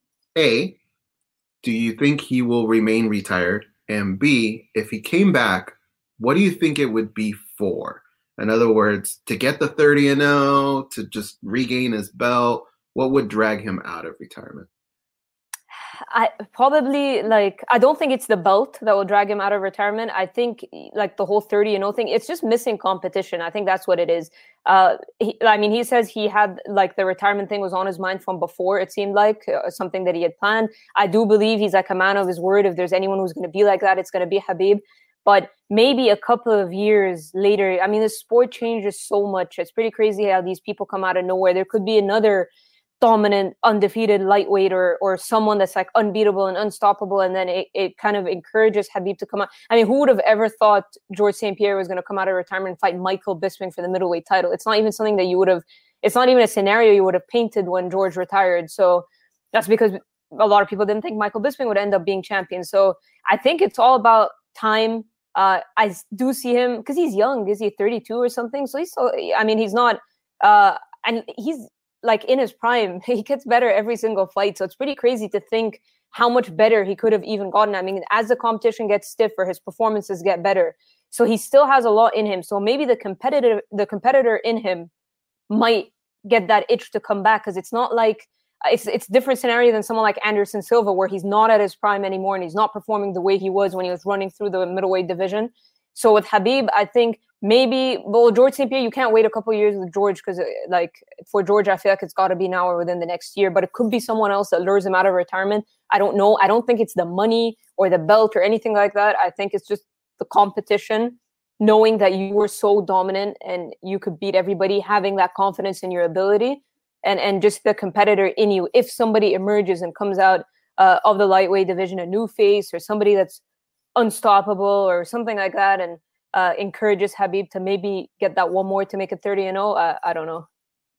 A, do you think he will remain retired? And B, if he came back, what do you think it would be for? In other words, to get the 30-0, to just regain his belt, what would drag him out of retirement? I don't think it's the belt that will drag him out of retirement. I think, like, the whole 30-0 thing, it's just missing competition. I think that's what it is. He says he had, like, the retirement thing was on his mind from before, it seemed like, something that he had planned. I do believe he's like a man of his word. If there's anyone who's going to be like that, it's going to be Khabib. But maybe a couple of years later, I mean, the sport changes so much. It's pretty crazy how these people come out of nowhere. There could be another dominant, undefeated lightweight or someone that's, like, unbeatable and unstoppable, and then it kind of encourages Khabib to come out. I mean, who would have ever thought George St. Pierre was going to come out of retirement and fight Michael Bisping for the middleweight title? It's not even something that it's not even a scenario you would have painted when George retired. So that's because a lot of people didn't think Michael Bisping would end up being champion. So I think it's all about time. I do see him, because he's young. Is he 32 or something? So he's not, and he's, like, in his prime. He gets better every single fight. So it's pretty crazy to think how much better he could have even gotten. I mean, as the competition gets stiffer, his performances get better. So he still has a lot in him. So maybe the competitor in him might get that itch to come back, because it's not like it's different scenario than someone like Anderson Silva, where he's not at his prime anymore and he's not performing the way he was when he was running through the middleweight division. So with Khabib, I think maybe, George St. Pierre, you can't wait a couple of years with George, because, like, for George, I feel like it's got to be now or within the next year. But it could be someone else that lures him out of retirement. I don't know. I don't think it's the money or the belt or anything like that. I think it's just the competition, knowing that you were so dominant and you could beat everybody, having that confidence in your ability, and just the competitor in you. If somebody emerges and comes out of the lightweight division, a new face or somebody that's unstoppable or something like that, and encourages Khabib to maybe get that one more to make it 30-0. I don't know.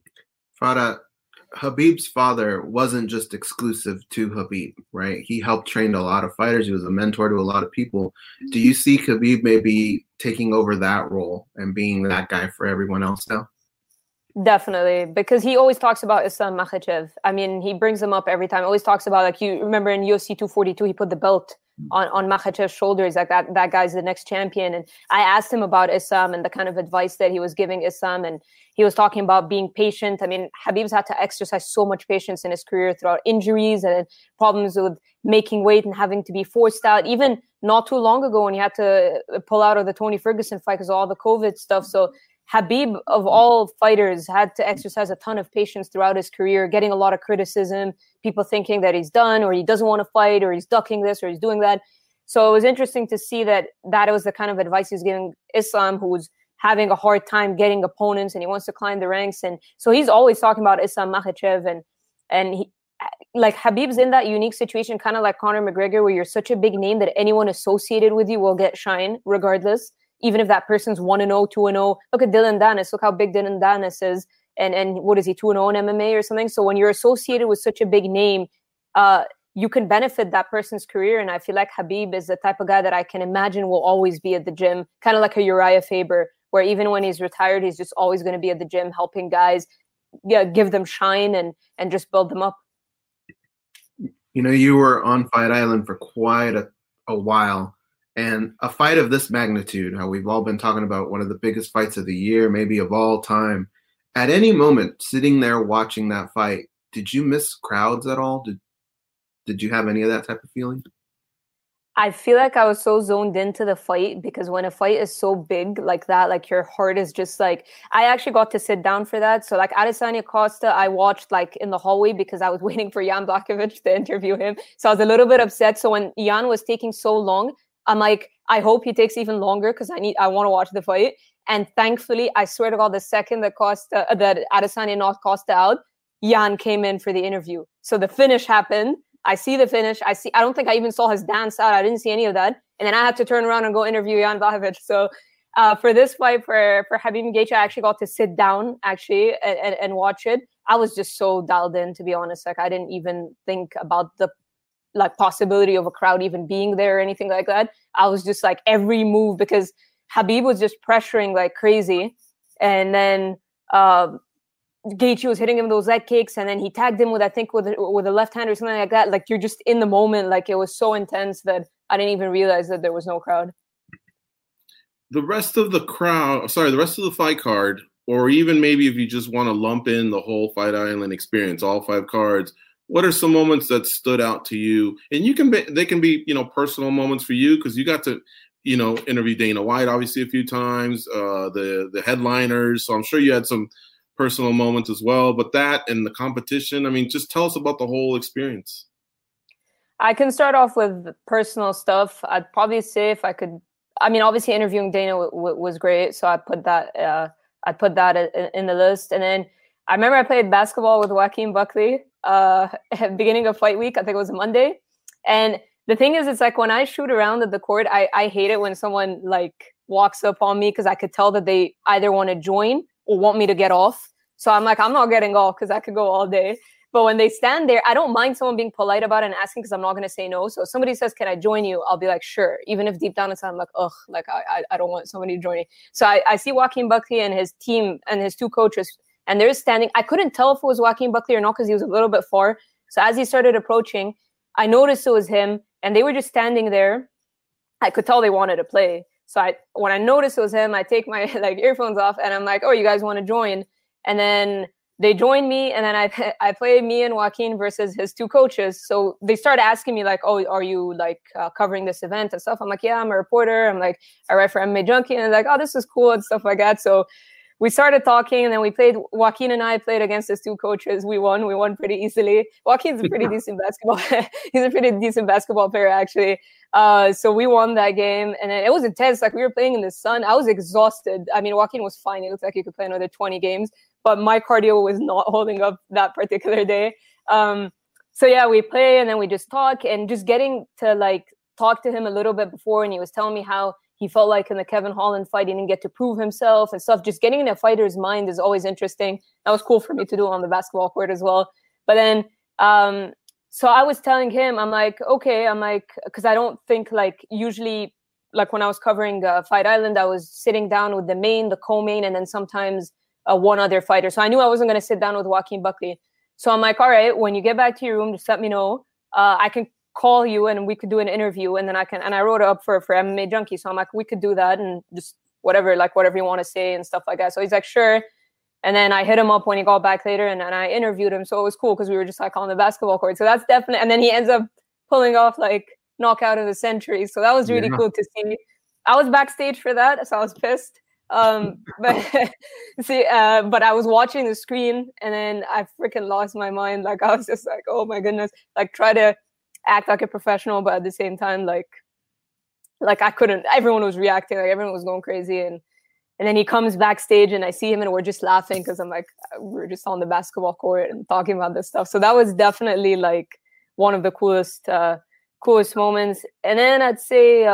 Fada, Khabib's father wasn't just exclusive to Khabib, right? He helped train a lot of fighters. He was a mentor to a lot of people. Do you see Khabib maybe taking over that role and being that guy for everyone else now? Definitely, because he always talks about Islam Makhachev. I mean, he brings him up every time. Always talks about, like, you remember in UFC 242, he put the belt on Makhachev's shoulders, like that guy's the next champion. And I asked him about Islam and the kind of advice that he was giving Islam, and he was talking about being patient. I mean, Khabib's had to exercise so much patience in his career throughout injuries and problems with making weight and having to be forced out. Even not too long ago when he had to pull out of the Tony Ferguson fight because of all the COVID stuff. So Habib, of all fighters, had to exercise a ton of patience throughout his career, getting a lot of criticism, people thinking that he's done or he doesn't want to fight or he's ducking this or he's doing that. So it was interesting to see that was the kind of advice he's giving Islam, who was having a hard time getting opponents and he wants to climb the ranks. And so he's always talking about Islam Makhachev, and he, like, Habib's in that unique situation, kind of like Conor McGregor, where you're such a big name that anyone associated with you will get shine regardless. Even if that person's 1-0, 2-0, look at Dylan Danis. Look how big Dylan Danis is. And what is he, 2-0 in MMA or something? So when you're associated with such a big name, you can benefit that person's career. And I feel like Habib is the type of guy that I can imagine will always be at the gym, kind of like a Uriah Faber, where even when he's retired, he's just always going to be at the gym helping guys, give them shine and just build them up. You know, you were on Fight Island for quite a while. And a fight of this magnitude, how we've all been talking about one of the biggest fights of the year, maybe of all time. At any moment, sitting there watching that fight, did you miss crowds at all? Did you have any of that type of feeling? I feel like I was so zoned into the fight, because when a fight is so big like that, like your heart is just like, I actually got to sit down for that. So like Adesanya Costa, I watched like in the hallway because I was waiting for Jan Blachowicz to interview him. So I was a little bit upset. So when Jan was taking so long, I'm like, I hope he takes even longer because I want to watch the fight. And thankfully, I swear to God, the second that Adesanya knocked Costa out, Jan came in for the interview. So the finish happened. I see the finish. I don't think I even saw his dance out. I didn't see any of that. And then I had to turn around and go interview Jan Blachowicz. So for this fight, for Habib and Gaethje, I actually got to sit down and watch it. I was just so dialed in, to be honest. Like, I didn't even think about the possibility of a crowd even being there or anything like that. I was just like every move, because Habib was just pressuring like crazy. And then Gaethje was hitting him those leg kicks, and then he tagged him with, I think, with a left hand or something like that. Like, you're just in the moment. Like, it was so intense that I didn't even realize that there was no crowd. The rest of the fight card, or even maybe if you just want to lump in the whole Fight Island experience, all 5 cards, what are some moments that stood out to you? And they can be, personal moments for you, because you got to, interview Dana White obviously a few times, the headliners. So I'm sure you had some personal moments as well. But that and the competition, I mean, just tell us about the whole experience. I can start off with personal stuff. I'd probably say, if I could, I mean, obviously interviewing Dana was great, so I put that in the list. And then I remember I played basketball with Joaquin Buckley at the beginning of fight week. I think it was a Monday. And the thing is, it's like when I shoot around at the court, I hate it when someone like walks up on me, because I could tell that they either want to join or want me to get off. So I'm like, I'm not getting off because I could go all day. But when they stand there, I don't mind someone being polite about it and asking, because I'm not going to say no. So if somebody says, can I join you? I'll be like, sure. Even if deep down inside, I'm like, ugh, like I don't want somebody to join me. So I see Joaquin Buckley and his team and his 2 coaches, and they're standing. I couldn't tell if it was Joaquin Buckley or not, because he was a little bit far. So as he started approaching, I noticed it was him, and they were just standing there. I could tell they wanted to play. So when I noticed it was him, I take my earphones off, and I'm like, oh, you guys want to join? And then they joined me, and then I played me and Joaquin versus his 2 coaches. So they started asking me like, oh, are you covering this event and stuff? I'm like, yeah, I'm a reporter. I'm like, I write for MMA Junkie. And they're like, oh, this is cool and stuff like that. So we started talking, and then Joaquin and I played against his 2 coaches. We won pretty easily. Joaquin's a pretty decent basketball. He's a pretty decent basketball player, actually. So we won that game, and then it was intense. Like, we were playing in the sun. I was exhausted. I mean, Joaquin was fine. It looked like he could play another 20 games, but my cardio was not holding up that particular day. So yeah, we play, and then we just talk, and just getting to talk to him a little bit before, and he was telling me how he felt like in the Kevin Holland fight, he didn't get to prove himself and stuff. Just getting in a fighter's mind is always interesting. That was cool for me to do on the basketball court as well. But then, so I was telling him, I'm like, okay, because I don't think usually, when I was covering Fight Island, I was sitting down with the main, the co-main, and then sometimes one other fighter. So I knew I wasn't going to sit down with Joaquin Buckley. So I'm like, all right, when you get back to your room, just let me know. I can call you and we could do an interview, and then I wrote it up for MMA Junkie. So I'm like, we could do that, and just whatever you want to say and stuff like that. So he's like, sure. And then I hit him up when he got back later, and I interviewed him. So it was cool because we were just on the basketball court. So that's definitely, and then he ends up pulling off knockout of the century. So that was really cool to see. I was backstage for that, so I was pissed. But see, but I was watching the screen and then I freaking lost my mind. Like I was just like, oh my goodness, like try to act like a professional, but at the same time, like I couldn't. Everyone was reacting, like everyone was going crazy, and then he comes backstage and I see him and we're just laughing because I'm like, we're just on the basketball court and talking about this stuff. So that was definitely like one of the coolest moments. And then I'd say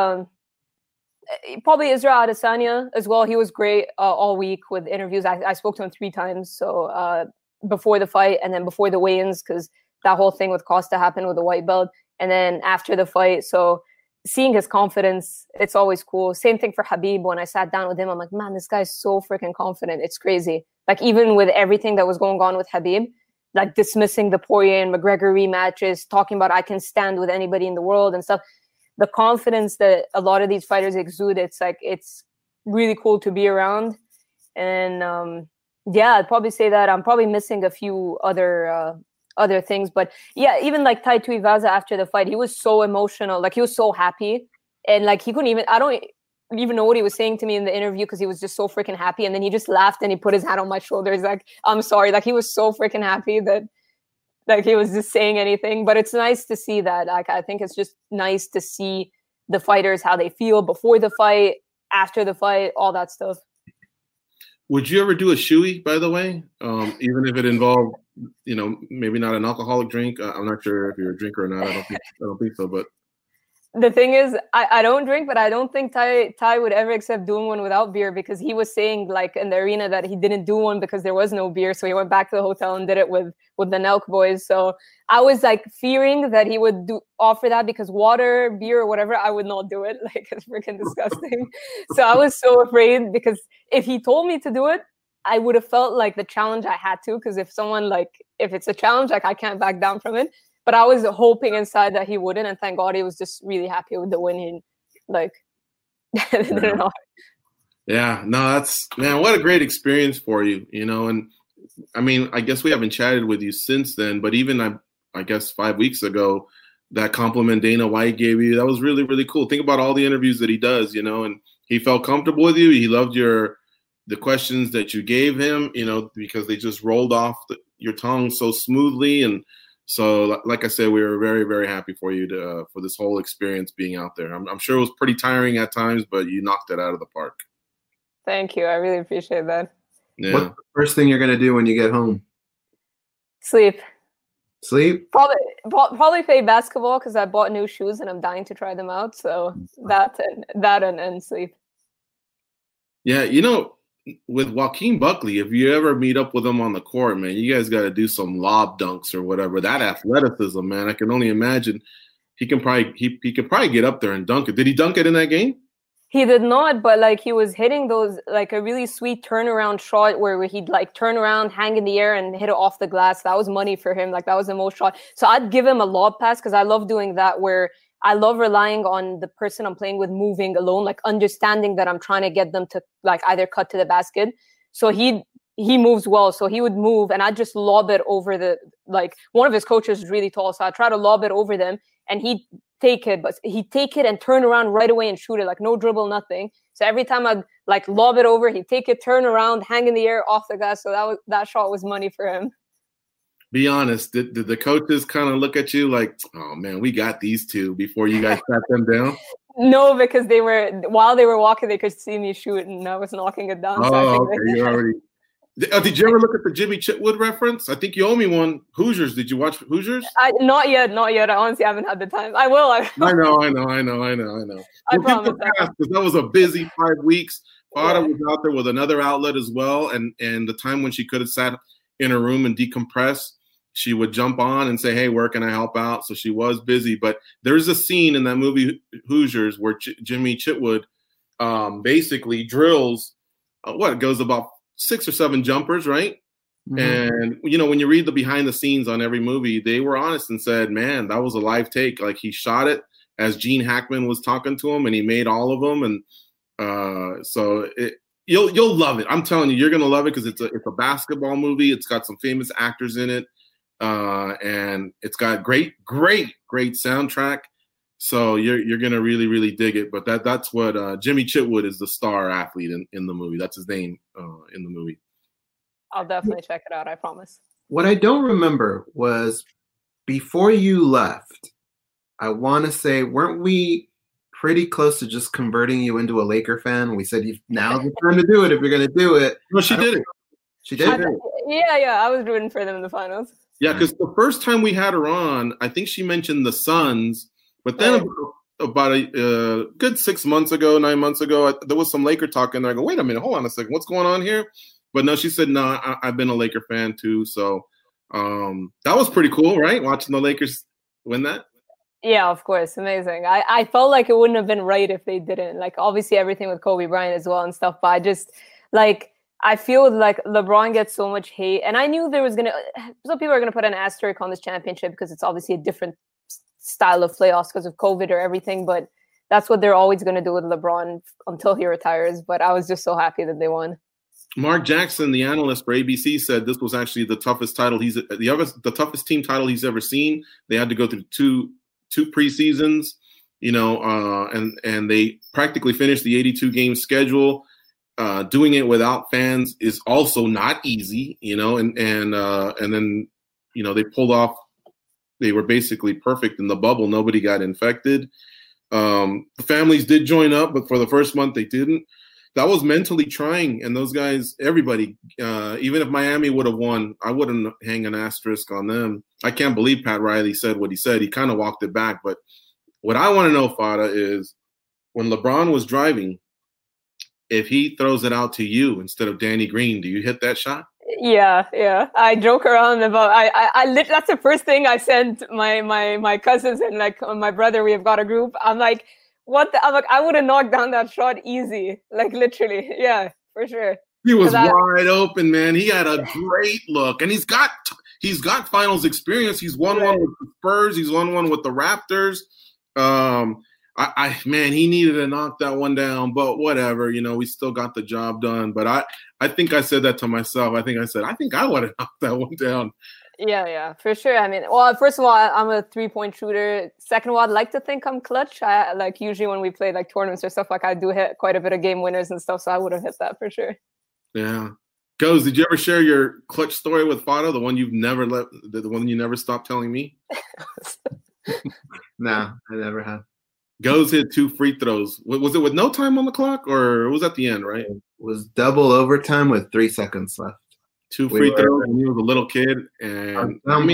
probably Israel Adesanya as well. He was great all week with interviews. I spoke to him 3 times. So before the fight and then before the weigh-ins, because that whole thing with Costa happened with the white belt, and then after the fight. So seeing his confidence, it's always cool. Same thing for Khabib. When I sat down with him, I'm like, man, this guy's so freaking confident. It's crazy. Like even with everything that was going on with Khabib, like dismissing the Poirier and McGregor rematches, talking about I can stand with anybody in the world and stuff. The confidence that a lot of these fighters exude, it's like, it's really cool to be around. And yeah, I'd probably say that I'm probably missing a few other things, but yeah, even like Tai Tuivasa after the fight, he was so emotional, like he was so happy, and like he couldn't even, I don't even know what he was saying to me in the interview because he was just so freaking happy, and then he just laughed and he put his hand on my shoulder. He's like, I'm sorry, like he was so freaking happy that like he was just saying anything. But it's nice to see that. Like I think it's just nice to see the fighters, how they feel before the fight, after the fight, all that stuff. Would you ever do a shoey, by the way? Even if it involved, you know, maybe not an alcoholic drink. I'm not sure if you're a drinker or not. I don't think so. But the thing is, I don't drink, but I don't think Ty would ever accept doing one without beer, because he was saying like in the arena that he didn't do one because there was no beer. So he went back to the hotel and did it with the Nelk boys. So I was like fearing that he would offer that, because water, beer, or whatever, I would not do it. Like it's freaking disgusting. So I was so afraid, because if he told me to do it, I would have felt like the challenge I had to, because if it's a challenge, like I can't back down from it. But I was hoping inside that he wouldn't, and thank God he was just really happy with the win. He like, yeah, no, that's, man, what a great experience for you, you know. And I mean, I guess we haven't chatted with you since then, but even I guess 5 weeks ago, that compliment Dana White gave you, that was really, really cool. Think about all the interviews that he does, you know, and he felt comfortable with you. He loved the questions that you gave him, you know, because they just rolled off your tongue so smoothly. And so, like I said, we were very, very happy for you for this whole experience being out there. I'm sure it was pretty tiring at times, but you knocked it out of the park. Thank you. I really appreciate that. Yeah. What's the first thing you're going to do when you get home? Sleep. Sleep? Probably play basketball, because I bought new shoes and I'm dying to try them out. So that and sleep. Yeah, you know, with Joaquin Buckley, if you ever meet up with him on the court, man, you guys got to do some lob dunks or whatever. That athleticism, man, I can only imagine he could probably get up there and dunk it. Did he dunk it in that game? He did not, but like he was hitting those, like a really sweet turnaround shot where he'd like turn around, hang in the air, and hit it off the glass. That was money for him. Like that was the most shot. So I'd give him a lob pass, because I love doing that, where I love relying on the person I'm playing with moving alone, like understanding that I'm trying to get them to like either cut to the basket. So he moves well. So he would move and I'd just lob it over like one of his coaches is really tall. So I'd try to lob it over them and he'd take it, but he'd take it and turn around right away and shoot it, like no dribble, nothing. So every time I'd like lob it over, he'd take it, turn around, hang in the air off the glass. So that shot was money for him. Be honest, did the coaches kind of look at you like, oh man, we got these two, before you guys sat them down? No, because while they were walking, they could see me shoot and I was knocking it down. Oh, okay. You're already. Did you ever look at the Jimmy Chitwood reference? I think you owe me one. Hoosiers. Did you watch Hoosiers? Not yet. I honestly haven't had the time. I will. I know. I promise. Because that was a busy 5 weeks. Fada was out there with another outlet as well, and the time when she could have sat in her room and decompressed, she would jump on and say, hey, where can I help out? So she was busy. But there's a scene in that movie Hoosiers where Jimmy Chitwood basically drills it goes about 6 or 7 jumpers, right? Mm-hmm. And, you know, when you read the behind the scenes on every movie, they were honest and said, man, that was a live take. Like he shot it as Gene Hackman was talking to him and he made all of them. And so you'll love it. I'm telling you, you're going to love it, because it's a basketball movie. It's got some famous actors in it. And it's got great soundtrack. So you're gonna really, really dig it. But that's what Jimmy Chitwood is, the star athlete in the movie. That's his name in the movie. I'll definitely check it out. I promise. What I don't remember was before you left, I want to say, weren't we pretty close to just converting you into a Laker fan? We said, now's the time to do it if you're going to do it. No, she did it. She did? Yeah. I was rooting for them in the finals. Yeah, because the first time we had her on, I think she mentioned the Suns. But then about a good 9 months ago, there was some Laker talk, and I go, wait a minute, hold on a second. What's going on here? But no, she said, no, I've been a Laker fan too. So that was pretty cool, right? Watching the Lakers win that. Yeah, of course. Amazing. I felt like it wouldn't have been right if they didn't. Like, obviously everything with Kobe Bryant as well and stuff. But I just, like, I feel like LeBron gets so much hate. And I knew there was some people are going to put an asterisk on this championship because it's obviously a different style of playoffs because of COVID or everything. But that's what they're always going to do with LeBron until he retires. But I was just so happy that they won. Mark Jackson, the analyst for ABC, said this was actually the toughest title the toughest team title he's ever seen. They had to go through two preseasons, and they practically finished the 82 game schedule. Doing it without fans is also not easy, and then they pulled off. They were basically perfect in the bubble. Nobody got infected. The families did join up, but for the first month they didn't. That was mentally trying, and those guys, everybody, even if Miami would have won, I wouldn't hang an asterisk on them. I can't believe Pat Riley said what he said. He kind of walked it back. But what I want to know, Fada, is when LeBron was driving, if he throws it out to you instead of Danny Green, do you hit that shot? Yeah. I joke around about. That's the first thing I sent my cousins and like my brother. We have got a group. I'm like, what? I'm like, I would have knocked down that shot easy, like literally. Yeah, for sure. He was wide open, man. He had a great look, and he's got finals experience. He's won one with the Spurs. He's won one with the Raptors. Man, he needed to knock that one down, but whatever. We still got the job done. But I think I said that to myself. I think I would have knocked that one down. Yeah, for sure. I mean, well, first of all, I'm a 3-point shooter. Second of all, I'd like to think I'm clutch. I like usually when we play like tournaments or stuff, like I do hit quite a bit of game winners and stuff. So I would have hit that for sure. Yeah. Goes, did you ever share your clutch story with Fada, the one you never stopped telling me? Nah, I never have. Goes hit 2 free throws. Was it with no time on the clock, or it was at the end, right? It was double overtime with 3 seconds left. 2 free throws when he was a little kid. And we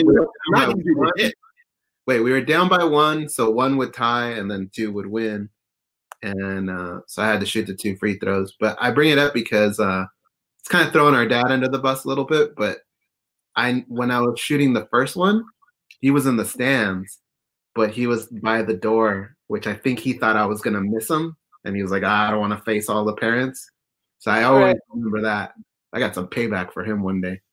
were down by 1, so 1 would tie and then 2 would win. And so I had to shoot the 2 free throws. But I bring it up because it's kind of throwing our dad under the bus a little bit. But when I was shooting the first one, he was in the stands, but he was by the door, which I think he thought I was going to miss him. And he was like, I don't want to face all the parents. So I always remember that. I got some payback for him one day.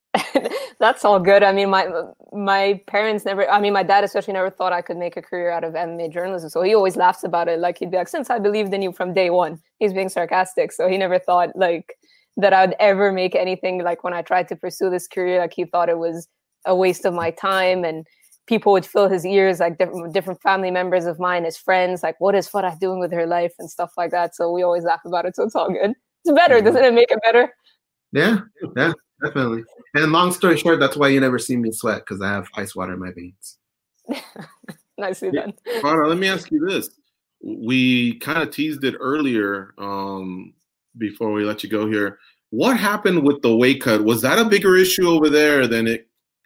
That's all good. I mean, my parents my dad especially never thought I could make a career out of MMA journalism. So he always laughs about it. Like he'd be like, since I believed in you from day one. He's being sarcastic. So he never thought like that I'd ever make anything. Like when I tried to pursue this career, like he thought it was a waste of my time, and people would fill his ears, like different family members of mine, his friends, like what is Farah doing with her life and stuff like that. So we always laugh about it. So it's all good. It's better. Doesn't it make it better? Yeah, definitely. And long story short, that's why you never see me sweat, because I have ice water in my veins. Nicely done. Farah, let me ask you this. We kind of teased it earlier before we let you go here. What happened with the weight cut? Was that a bigger issue over there than it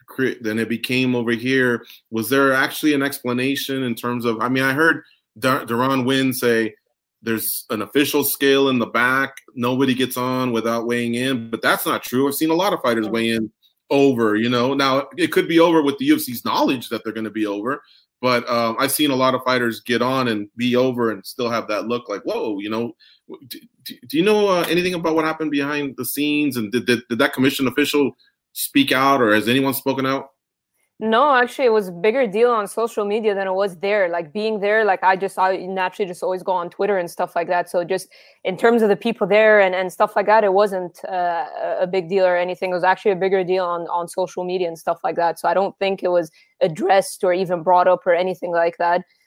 became over here? Was there actually an explanation in terms of, I mean, I heard Deron Wynn say there's an official scale in the back. Nobody gets on without weighing in, but that's not true. I've seen a lot of fighters weigh in over, Now it could be over with the UFC's knowledge that they're going to be over, but I've seen a lot of fighters get on and be over and still have that look like, whoa, do you know anything about what happened behind the scenes? And did that commission official speak out, or has anyone spoken out? No, actually, it was a bigger deal on social media than it was there. Like being there, like I naturally just always go on Twitter and stuff like that. So just in terms of the people there and stuff like that, it wasn't a big deal or anything. It was actually a bigger deal on social media and stuff like that. So I don't think it was addressed or even brought up or anything like that.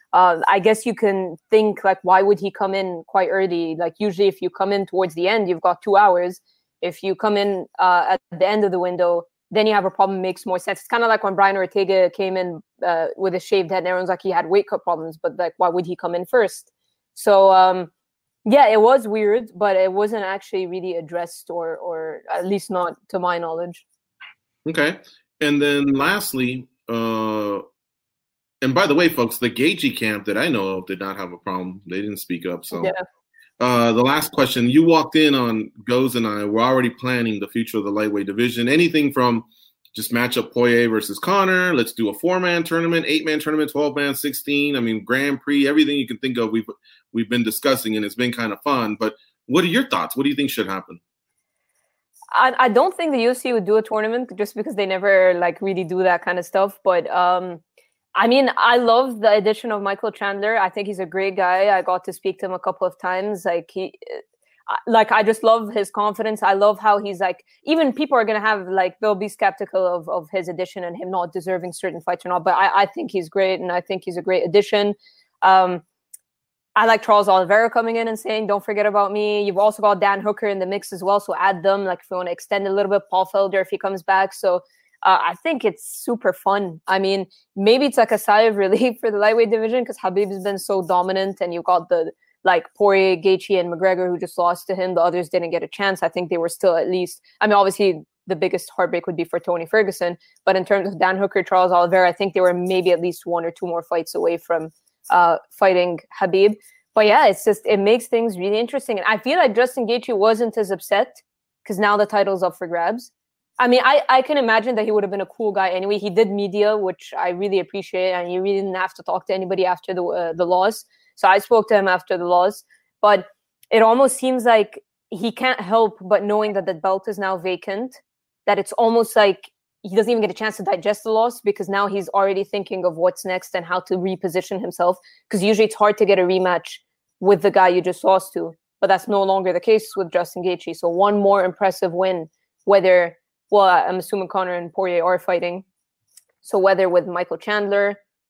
I guess you can think like, why would he come in quite early? Like usually if you come in towards the end, you've got 2 hours. If you come in at the end of the window, then you have a problem. It makes more sense. It's kind of like when Brian Ortega came in with a shaved head and everyone's like, he had weight cut problems, but like, why would he come in first? So yeah, it was weird, but it wasn't actually really addressed or at least not to my knowledge. Okay. And then lastly, and by the way, folks, the Gaethje camp that I know of did not have a problem. They didn't speak up. So the last question, you walked in on Goes and I, we're already planning the future of the lightweight division. Anything from just match up Poirier versus Conor. Let's do a 4-man tournament, 8-man tournament, 12-man, 16. I mean, Grand Prix, everything you can think of, we've been discussing, and it's been kind of fun. But what are your thoughts? What do you think should happen? I don't think the UFC would do a tournament just because they never like really do that kind of stuff. But I mean, I love the addition of Michael Chandler. I think he's a great guy. I got to speak to him a couple of times. I just love his confidence. I love how he's like, even people are going to have like, they'll be skeptical of his addition and him not deserving certain fights or not. But I think he's great. And I think he's a great addition. I like Charles Oliveira coming in and saying, don't forget about me. You've also got Dan Hooker in the mix as well. So add them, like if you want to extend a little bit, Paul Felder, if he comes back. So I think it's super fun. I mean, maybe it's like a sigh of relief for the lightweight division because Khabib has been so dominant, and you've got the like Poirier, Gaethje, and McGregor who just lost to him. The others didn't get a chance. I think they were still at least, I mean, obviously the biggest heartbreak would be for Tony Ferguson, but in terms of Dan Hooker, Charles Oliveira, I think they were maybe at least 1 or 2 more fights away from fighting Khabib. But yeah, it's just, it makes things really interesting. And I feel like Justin Gaethje wasn't as upset because now the title's up for grabs. I mean, I can imagine that he would have been a cool guy anyway. He did media, which I really appreciate, and he really didn't have to talk to anybody after the loss. So I spoke to him after the loss. But it almost seems like he can't help but knowing that the belt is now vacant, that it's almost like he doesn't even get a chance to digest the loss because now he's already thinking of what's next and how to reposition himself. Because usually it's hard to get a rematch with the guy you just lost to. But that's no longer the case with Justin Gaethje. So one more impressive win, whether... Well, I'm assuming Conor and Poirier are fighting. So whether with Michael Chandler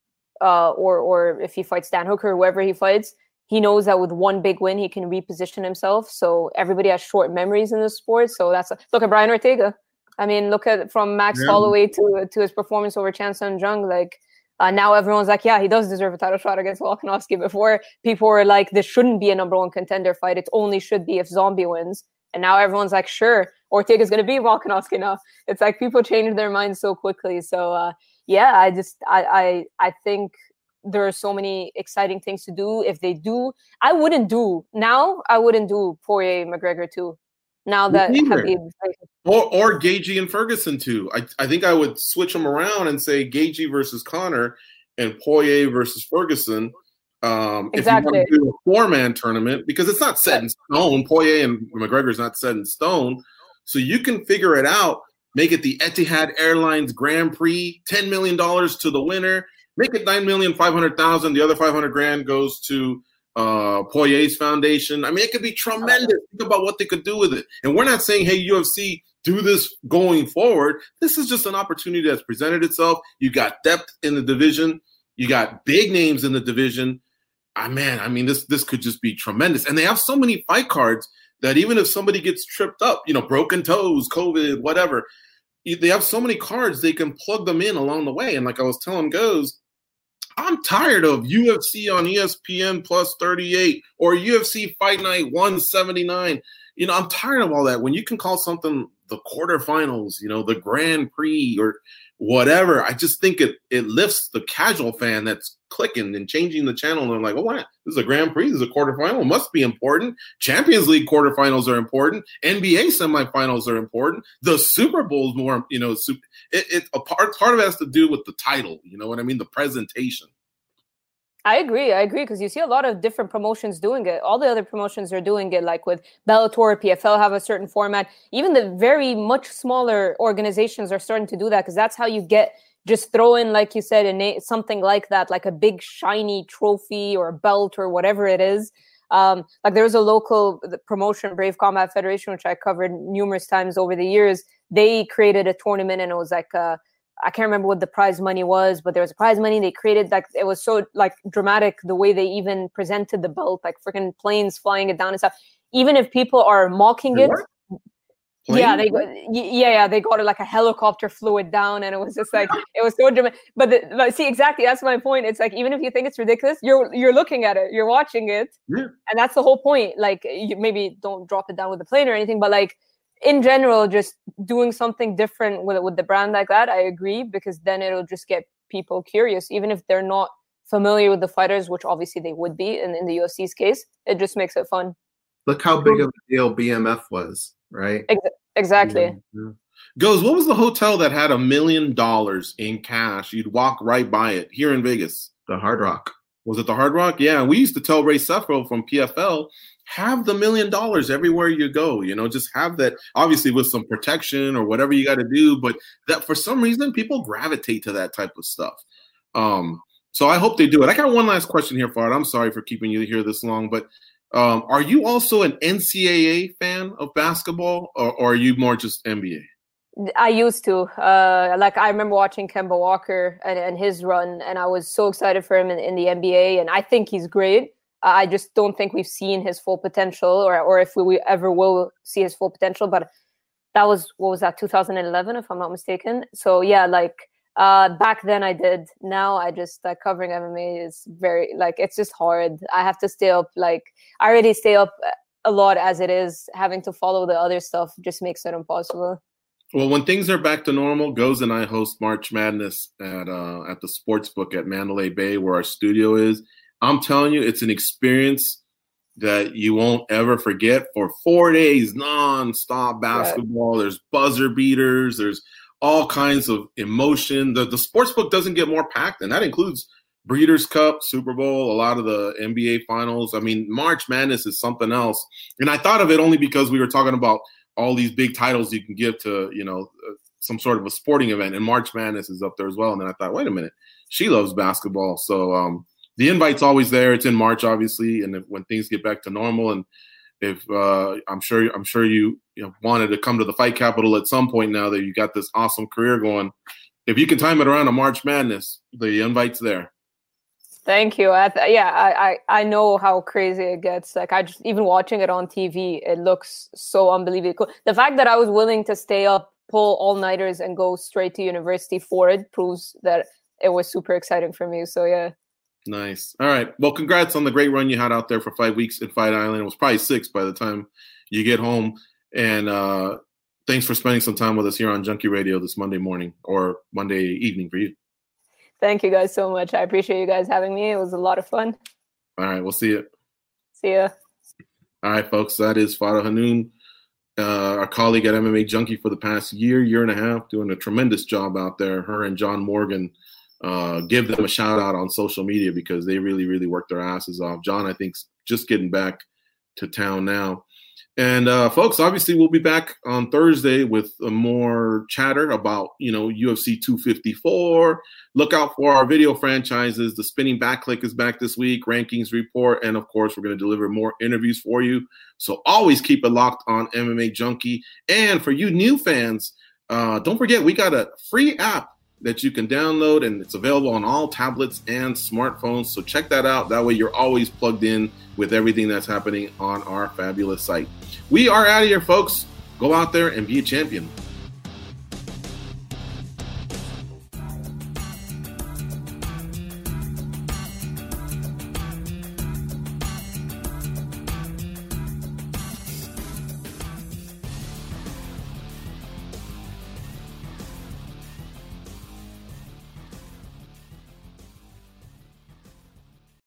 or if he fights Dan Hooker, whoever he fights, he knows that with one big win, he can reposition himself. So everybody has short memories in this sport. So look at Brian Ortega. I mean, look at from Max Holloway to his performance over Chan Sung Jung. Like now everyone's like, yeah, he does deserve a title shot against Volkanovski. Before people were like, this shouldn't be a number 1 contender fight. It only should be if Zombie wins. And now everyone's like, sure, Ortega's going to be Volkanovski now. It's like people change their minds so quickly. So, yeah, I think there are so many exciting things to do. If they do, I wouldn't do Poirier McGregor too. Now that Khabib, or Gaethje and Ferguson too. I think I would switch them around and say Gaethje versus Conor and Poirier versus Ferguson. Exactly. If you want to do a 4-man tournament, because it's not set in stone. Poirier and McGregor is not set in stone. So you can figure it out. Make it the Etihad Airlines Grand Prix, $10 million to the winner. Make it $9,500,000. The other $500,000 goes to Poirier's foundation. I mean, it could be tremendous. Think about what they could do with it. And we're not saying, hey, UFC, do this going forward. This is just an opportunity that's presented itself. You got depth in the division. You got big names in the division. This could just be tremendous. And they have so many fight cards that even if somebody gets tripped up, broken toes, COVID, whatever, they have so many cards, they can plug them in along the way. And like I was telling Goes, I'm tired of UFC on ESPN plus 38 or UFC Fight Night 179. I'm tired of all that. When you can call something the quarterfinals, the Grand Prix or whatever, I just think it lifts the casual fan that's clicking and changing the channel. And they're like, oh, wow, this is a Grand Prix, this is a quarterfinal. It must be important. Champions League quarterfinals are important. NBA semifinals are important. The Super Bowl is more, part of it has to do with the title. You know what I mean? The presentation. I agree because you see a lot of different promotions doing it. All the other promotions are doing it, like with Bellator, PFL have a certain format. Even the very much smaller organizations are starting to do that because that's how you just throw in, like you said, something like that, like a big shiny trophy or belt or whatever it is. Like there was a local promotion, Brave Combat Federation, which I covered numerous times over the years. They created a tournament and it was like I can't remember what the prize money was, but there was a prize money they created. Like it was so like dramatic the way they even presented the belt, like freaking planes flying it down and stuff. Even if people are mocking it, yeah, they got it like a helicopter flew it down, and it was just like it was so dramatic. But see, exactly, that's my point. It's like even if you think it's ridiculous, you're looking at it, you're watching it, and that's the whole point. Like you maybe don't drop it down with the plane or anything, but like in general, just doing something different with the brand like that, I agree, because then it'll just get people curious, even if they're not familiar with the fighters, which obviously they would be in the UFC's case. It just makes it fun. Look how big of a deal BMF was, right? Exactly. Yeah. Goes, what was the hotel that had $1 million in cash? You'd walk right by it here in Vegas. The Hard Rock. Was it the Hard Rock? Yeah, we used to tell Ray Sefro from PFL, have the $1 million everywhere you go. You know, just have that, obviously with some protection or whatever you got to do. But that for some reason, people gravitate to that type of stuff. So I hope they do it. I got one last question here, Fard. I'm sorry for keeping you here this long, but are you also an NCAA fan of basketball, or are you more just NBA? I used to. Like I remember watching Kemba Walker and his run, and I was so excited for him in the NBA, and I think he's great. I just don't think we've seen his full potential, or if we ever will see his full potential. But that was, 2011, if I'm not mistaken. So yeah, like back then I did. Now I just covering MMA is very it's just hard. I have to stay up. Like I already stay up a lot as it is. Having to follow the other stuff just makes it impossible. Well, when things are back to normal, Goes and I host March Madness at the Sportsbook at Mandalay Bay, where our studio is. I'm telling you, it's an experience that you won't ever forget. For 4 days, non-stop basketball. There's buzzer beaters. There's all kinds of emotion. The Sportsbook doesn't get more packed, and that includes Breeders' Cup, Super Bowl, a lot of the NBA Finals. I mean, March Madness is something else. And I thought of it only because we were talking about all these big titles you can give to, some sort of a sporting event, and March Madness is up there as well. And then I thought, wait a minute, she loves basketball. So the invite's always there. It's in March, obviously, and when things get back to normal, and if I'm sure you wanted to come to the Fight Capital at some point now that you got this awesome career going, if you can time it around a March Madness, the invite's there. Thank you. I know how crazy it gets. Like even watching it on TV, it looks so unbelievably cool. The fact that I was willing to stay up, pull all-nighters, and go straight to university for it proves that it was super exciting for me. So yeah. Nice. All right. Well, congrats on the great run you had out there for 5 weeks in Fight Island. It was probably 6 by the time you get home. And thanks for spending some time with us here on Junkie Radio this Monday morning, or Monday evening for you. Thank you guys so much. I appreciate you guys having me. It was a lot of fun. All right. We'll see you. See ya. All right, folks. That is Farah Hanoun, our colleague at MMA Junkie for the past year and a half, doing a tremendous job out there. Her and John Morgan. Give them a shout out on social media because they really, really work their asses off. John, I think, just getting back to town now. And folks, obviously we'll be back on Thursday with more chatter about, UFC 254. Look out for our video franchises. The Spinning Back Click is back this week, rankings report. And of course, we're going to deliver more interviews for you. So always keep it locked on MMA Junkie. And for you new fans, don't forget, we got a free app that you can download, and it's available on all tablets and smartphones. So check that out. That way you're always plugged in with everything that's happening on our fabulous site. We are out of here, folks. Go out there and be a champion.